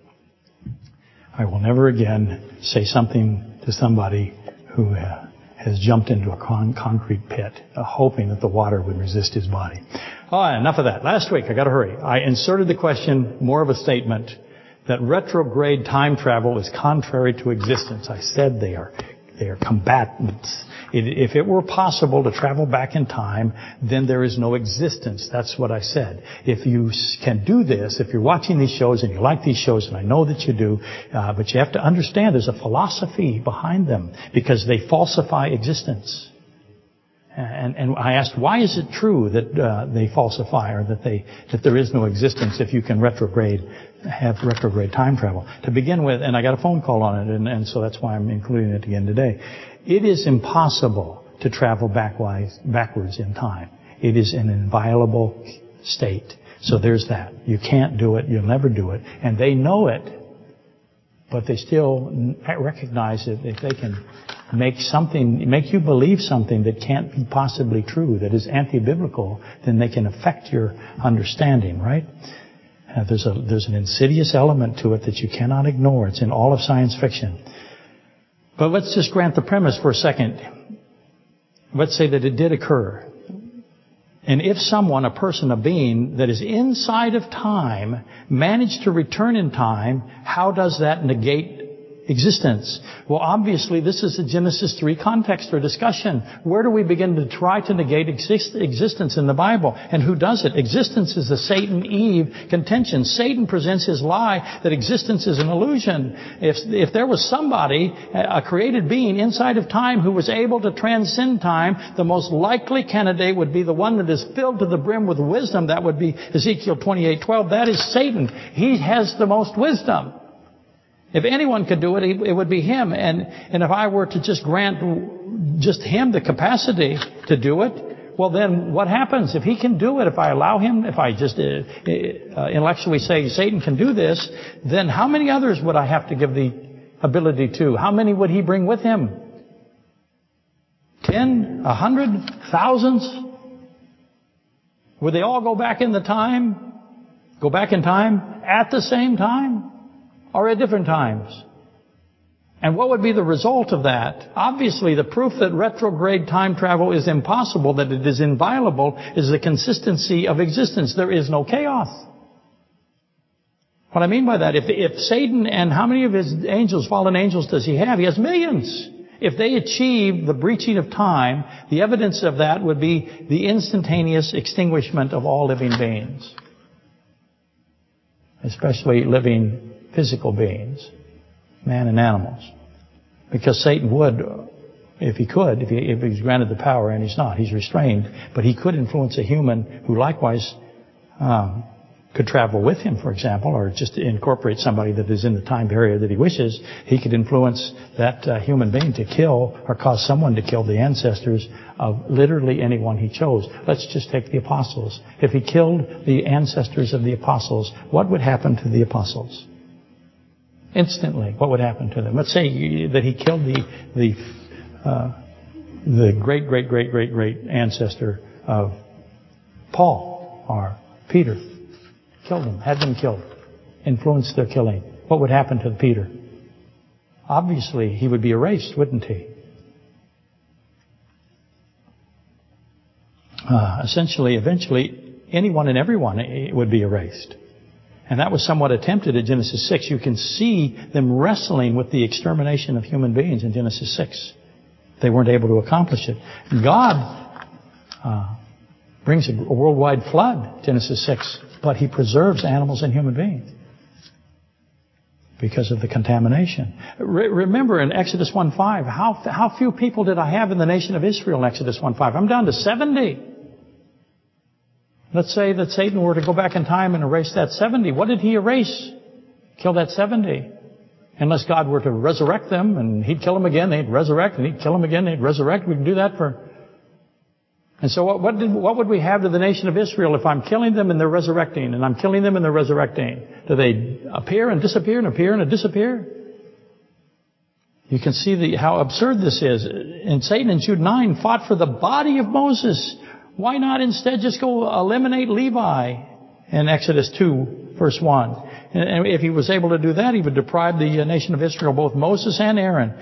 I will never again say something to somebody who uh, has jumped into a con- concrete pit, uh, hoping that the water would resist his body. Oh, enough of that. Last week, I got to hurry. I inserted the question, more of a statement, that retrograde time travel is contrary to existence. I said they are. They are combatants. If it were possible to travel back in time, then there is no existence. That's what I said. If you can do this, if you're watching these shows and you like these shows, and I know that you do, uh, but you have to understand there's a philosophy behind them because they falsify existence. And, and I asked, why is it true that uh, they falsify or that they that there is no existence if you can retrograde, have retrograde time travel? To begin with, and I got a phone call on it, and, and so that's why I'm including it again today. It is impossible to travel backwise, backwards in time. It is an inviolable state. So there's that. You can't do it. You'll never do it. And they know it, but they still recognize that if they can make something, make you believe something that can't be possibly true, that is anti-biblical, then they can affect your understanding, right? Uh, there's a there's an insidious element to it that you cannot ignore. It's in all of science fiction. But let's just grant the premise for a second. Let's say that it did occur. And if someone, a person, a being that is inside of time, managed to return in time, how does that negate existence? Well, obviously, this is a Genesis three context or discussion. Where do we begin to try to negate exist- existence in the Bible? And who does it? Existence is the Satan-Eve contention. Satan presents his lie that existence is an illusion. If, if there was somebody, a created being inside of time who was able to transcend time, the most likely candidate would be the one that is filled to the brim with wisdom. That would be Ezekiel twenty-eight twelve. That is Satan. He has the most wisdom. If anyone could do it, it would be him. And, and if I were to just grant just him the capacity to do it, well then what happens? If he can do it, if I allow him, if I just uh, uh, intellectually say Satan can do this, then how many others would I have to give the ability to? How many would he bring with him? Ten? A hundred? Thousands? Would they all go back in the time? Go back in time at the same time? Or at different times? And what would be the result of that? Obviously, the proof that retrograde time travel is impossible, that it is inviolable, is the consistency of existence. There is no chaos. What I mean by that, if, if Satan and how many of his angels, fallen angels, does he have? He has millions. If they achieve the breaching of time, the evidence of that would be the instantaneous extinguishment of all living beings. Especially living physical beings, man and animals. Because Satan would, if he could, if, he, if he's granted the power, and he's not, he's restrained, but he could influence a human who likewise um, could travel with him, for example, or just incorporate somebody that is in the time period that he wishes. He could influence that uh, human being to kill or cause someone to kill the ancestors of literally anyone he chose. Let's just take the apostles. If he killed the ancestors of the apostles, what would happen to the apostles? Instantly, what would happen to them? Let's say that he killed the the uh, the great, great, great, great, great ancestor of Paul or Peter. Killed them, had them killed, influenced their killing. What would happen to Peter? Obviously, he would be erased, wouldn't he? Uh, essentially, eventually, anyone and everyone would be erased. And that was somewhat attempted in Genesis six. You can see them wrestling with the extermination of human beings in Genesis six. They weren't able to accomplish it. God uh, brings a worldwide flood, Genesis six, but He preserves animals and human beings because of the contamination. Re- remember in Exodus one five, how, how few people did I have in the nation of Israel in Exodus one five? I'm down to seventy. Let's say that Satan were to go back in time and erase that seventy. What did he erase? Kill that seventy. Unless God were to resurrect them and He'd kill them again, they'd resurrect, and He'd kill them again, they'd resurrect. We can do that for... And so what, what, did, what would we have to the nation of Israel if I'm killing them and they're resurrecting, and I'm killing them and they're resurrecting? Do they appear and disappear and appear and disappear? You can see the, how absurd this is. And Satan in Jude nine fought for the body of Moses. Why not instead just go eliminate Levi in Exodus two, verse one? And if he was able to do that, he would deprive the nation of Israel, both Moses and Aaron.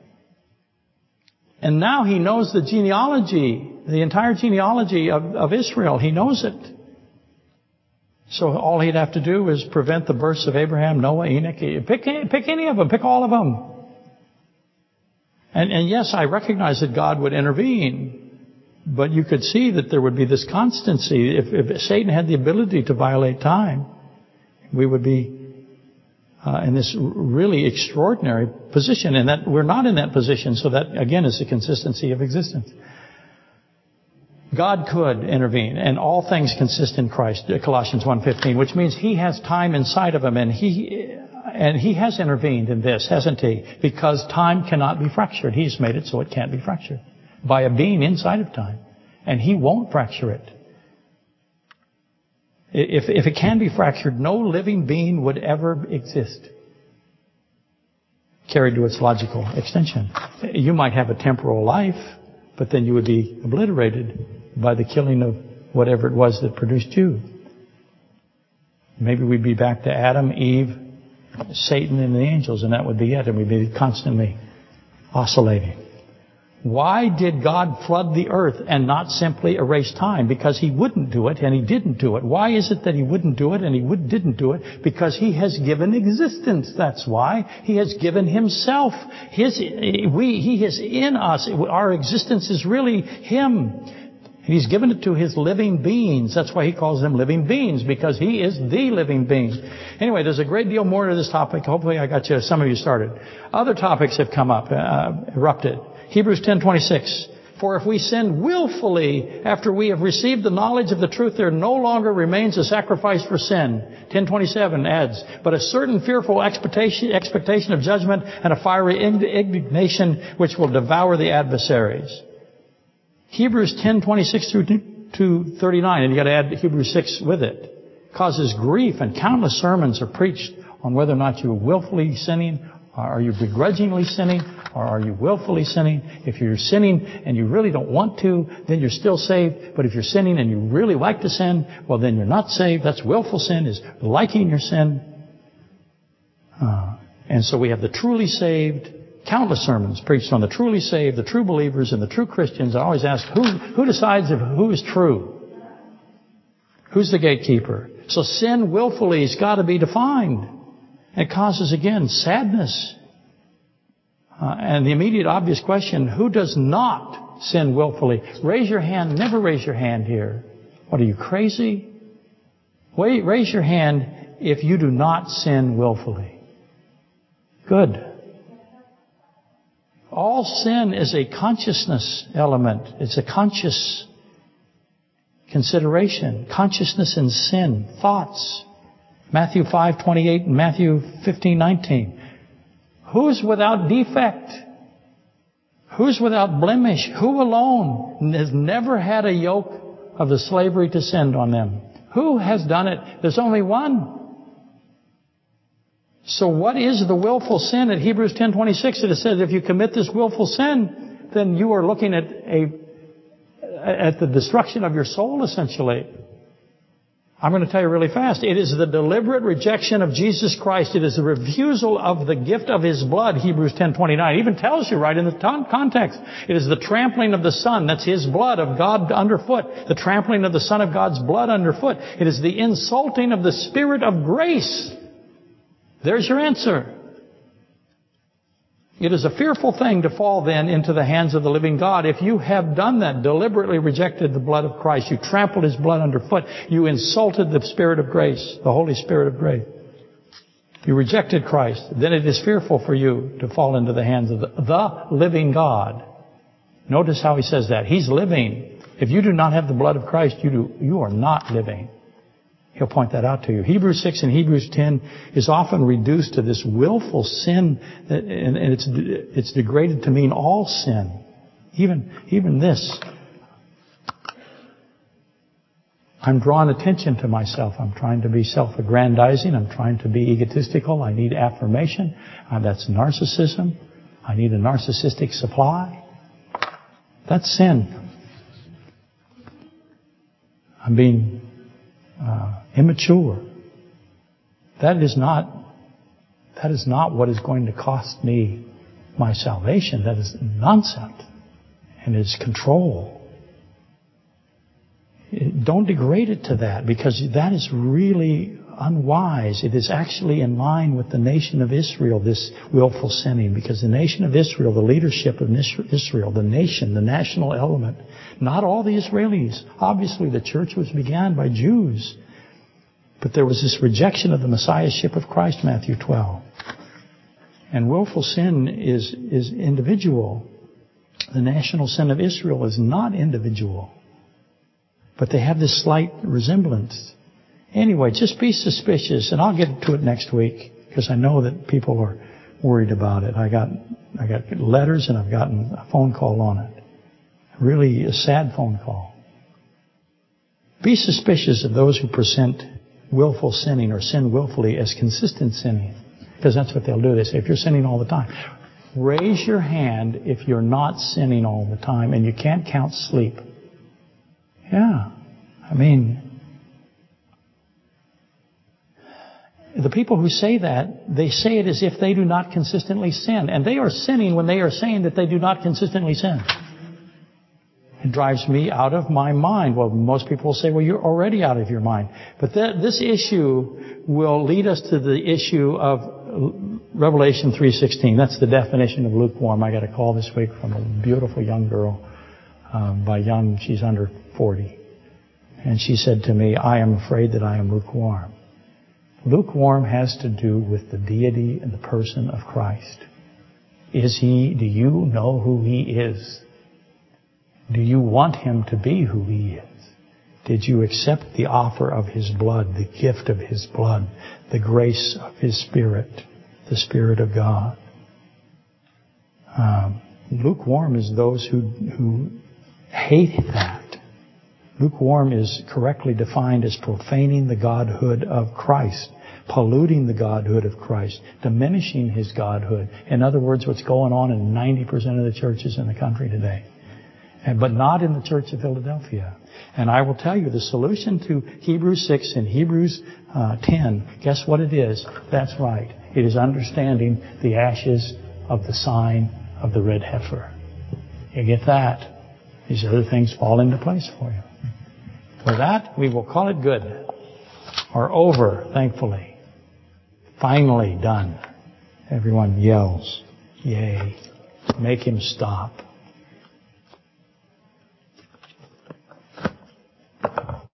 And now he knows the genealogy, the entire genealogy of, of Israel. He knows it. So all he'd have to do is prevent the births of Abraham, Noah, Enoch. Pick, pick any of them. Pick all of them. And, and yes, I recognize that God would intervene. But you could see that there would be this constancy. If, if Satan had the ability to violate time, we would be uh, in this really extraordinary position. And that we're not in that position. So that, again, is the consistency of existence. God could intervene, and all things consist in Christ, Colossians one fifteen, which means He has time inside of Him, and He and He has intervened in this, hasn't He? Because time cannot be fractured. He's made it so it can't be fractured by a being inside of time. And He won't fracture it. If, if it can be fractured, no living being would ever exist. Carried to its logical extension. You might have a temporal life, but then you would be obliterated by the killing of whatever it was that produced you. Maybe we'd be back to Adam, Eve, Satan, and the angels, and that would be it, and we'd be constantly oscillating. Why did God flood the earth and not simply erase time? Because He wouldn't do it, and He didn't do it. Why is it that He wouldn't do it and He would, didn't do it? Because He has given existence. That's why. He has given Himself. His, we, He is in us. Our existence is really Him. He's given it to His living beings. That's why He calls them living beings, because He is the living being. Anyway, there's a great deal more to this topic. Hopefully I got you, some of you started. Other topics have come up, uh, erupted. Hebrews ten twenty-six. For if we sin willfully after we have received the knowledge of the truth, there no longer remains a sacrifice for sin. ten twenty-seven adds, but a certain fearful expectation, expectation of judgment and a fiery indignation which will devour the adversaries. Hebrews ten twenty-six through to thirty-nine, and you got to add Hebrews six with it, causes grief, and countless sermons are preached on whether or not you're willfully sinning. Are you begrudgingly sinning, or are you willfully sinning? If you're sinning and you really don't want to, then you're still saved. But if you're sinning and you really like to sin, well, then you're not saved. That's willful sin, is liking your sin. Uh, and so we have the truly saved. Countless sermons preached on the truly saved, the true believers, and the true Christians. I always ask, who, who decides if who is true? Who's the gatekeeper? So sin willfully has got to be defined. It causes, again, sadness. Uh, and the immediate obvious question, who does not sin willfully? Raise your hand. Never raise your hand here. What, are you crazy? Wait, raise your hand if you do not sin willfully. Good. All sin is a consciousness element. It's a conscious consideration. Consciousness and sin. Thoughts. Matthew five twenty-eight and Matthew fifteen nineteen. Who's without defect? Who's without blemish? Who alone has never had a yoke of the slavery to sin on them? Who has done it? There's only one. So what is the willful sin? At Hebrews ten twenty-six, it says if you commit this willful sin, then you are looking at a at the destruction of your soul, essentially. I'm going to tell you really fast. It is the deliberate rejection of Jesus Christ. It is the refusal of the gift of His blood, Hebrews ten twenty-nine. It even tells you right in the context. It is the trampling of the Son. That's His blood of God underfoot. The trampling of the Son of God's blood underfoot. It is the insulting of the Spirit of grace. There's your answer. It is a fearful thing to fall then into the hands of the living God. If you have done that, deliberately rejected the blood of Christ, you trampled His blood underfoot, you insulted the Spirit of grace, the Holy Spirit of grace. You rejected Christ, then it is fearful for you to fall into the hands of the, the living God. Notice how He says that. He's living. If you do not have the blood of Christ, you do, you are not living. He'll point that out to you. Hebrews six and Hebrews ten is often reduced to this willful sin, and it's it's degraded to mean all sin. Even even this. I'm drawing attention to myself. I'm trying to be self-aggrandizing. I'm trying to be egotistical. I need affirmation. Uh, that's narcissism. I need a narcissistic supply. That's sin. I'm being uh, immature. That is not. That is not what is going to cost me my salvation. That is nonsense, and it's control. Don't degrade it to that, because that is really unwise. It is actually in line with the nation of Israel, this willful sinning, because the nation of Israel, the leadership of Israel, the nation, the national element, not all the Israelis. Obviously, the church was began by Jews. But there was this rejection of the Messiahship of Christ, Matthew twelve. And willful sin is, is individual. The national sin of Israel is not individual. But they have this slight resemblance. Anyway, just be suspicious, and I'll get to it next week, because I know that people are worried about it. I got I got letters, and I've gotten a phone call on it. Really a sad phone call. Be suspicious of those who present willful sinning or sin willfully as consistent sinning. Because that's what they'll do. They say, if you're sinning all the time, raise your hand if you're not sinning all the time and you can't count sleep. Yeah. I mean, the people who say that, they say it as if they do not consistently sin. And they are sinning when they are saying that they do not consistently sin. It drives me out of my mind. Well, most people will say, well, you're already out of your mind. But th- this issue will lead us to the issue of Revelation three sixteen. That's the definition of lukewarm. I got a call this week from a beautiful young girl. Um, by young, she's under forty. And she said to me, I am afraid that I am lukewarm. Lukewarm has to do with the deity and the person of Christ. Is He, do you know who He is? Do you want Him to be who He is? Did you accept the offer of His blood, the gift of His blood, the grace of His Spirit, the Spirit of God? Um, lukewarm is those who, who hate that. Lukewarm is correctly defined as profaning the godhood of Christ, polluting the godhood of Christ, diminishing His godhood. In other words, what's going on in ninety percent of the churches in the country today. But not in the Church of Philadelphia. And I will tell you, the solution to Hebrews six and Hebrews uh, ten, guess what it is? That's right. It is understanding the ashes of the sign of the red heifer. You get that? These other things fall into place for you. With that, we will call it good. Or over, thankfully. Finally done. Everyone yells, yay. Make him stop.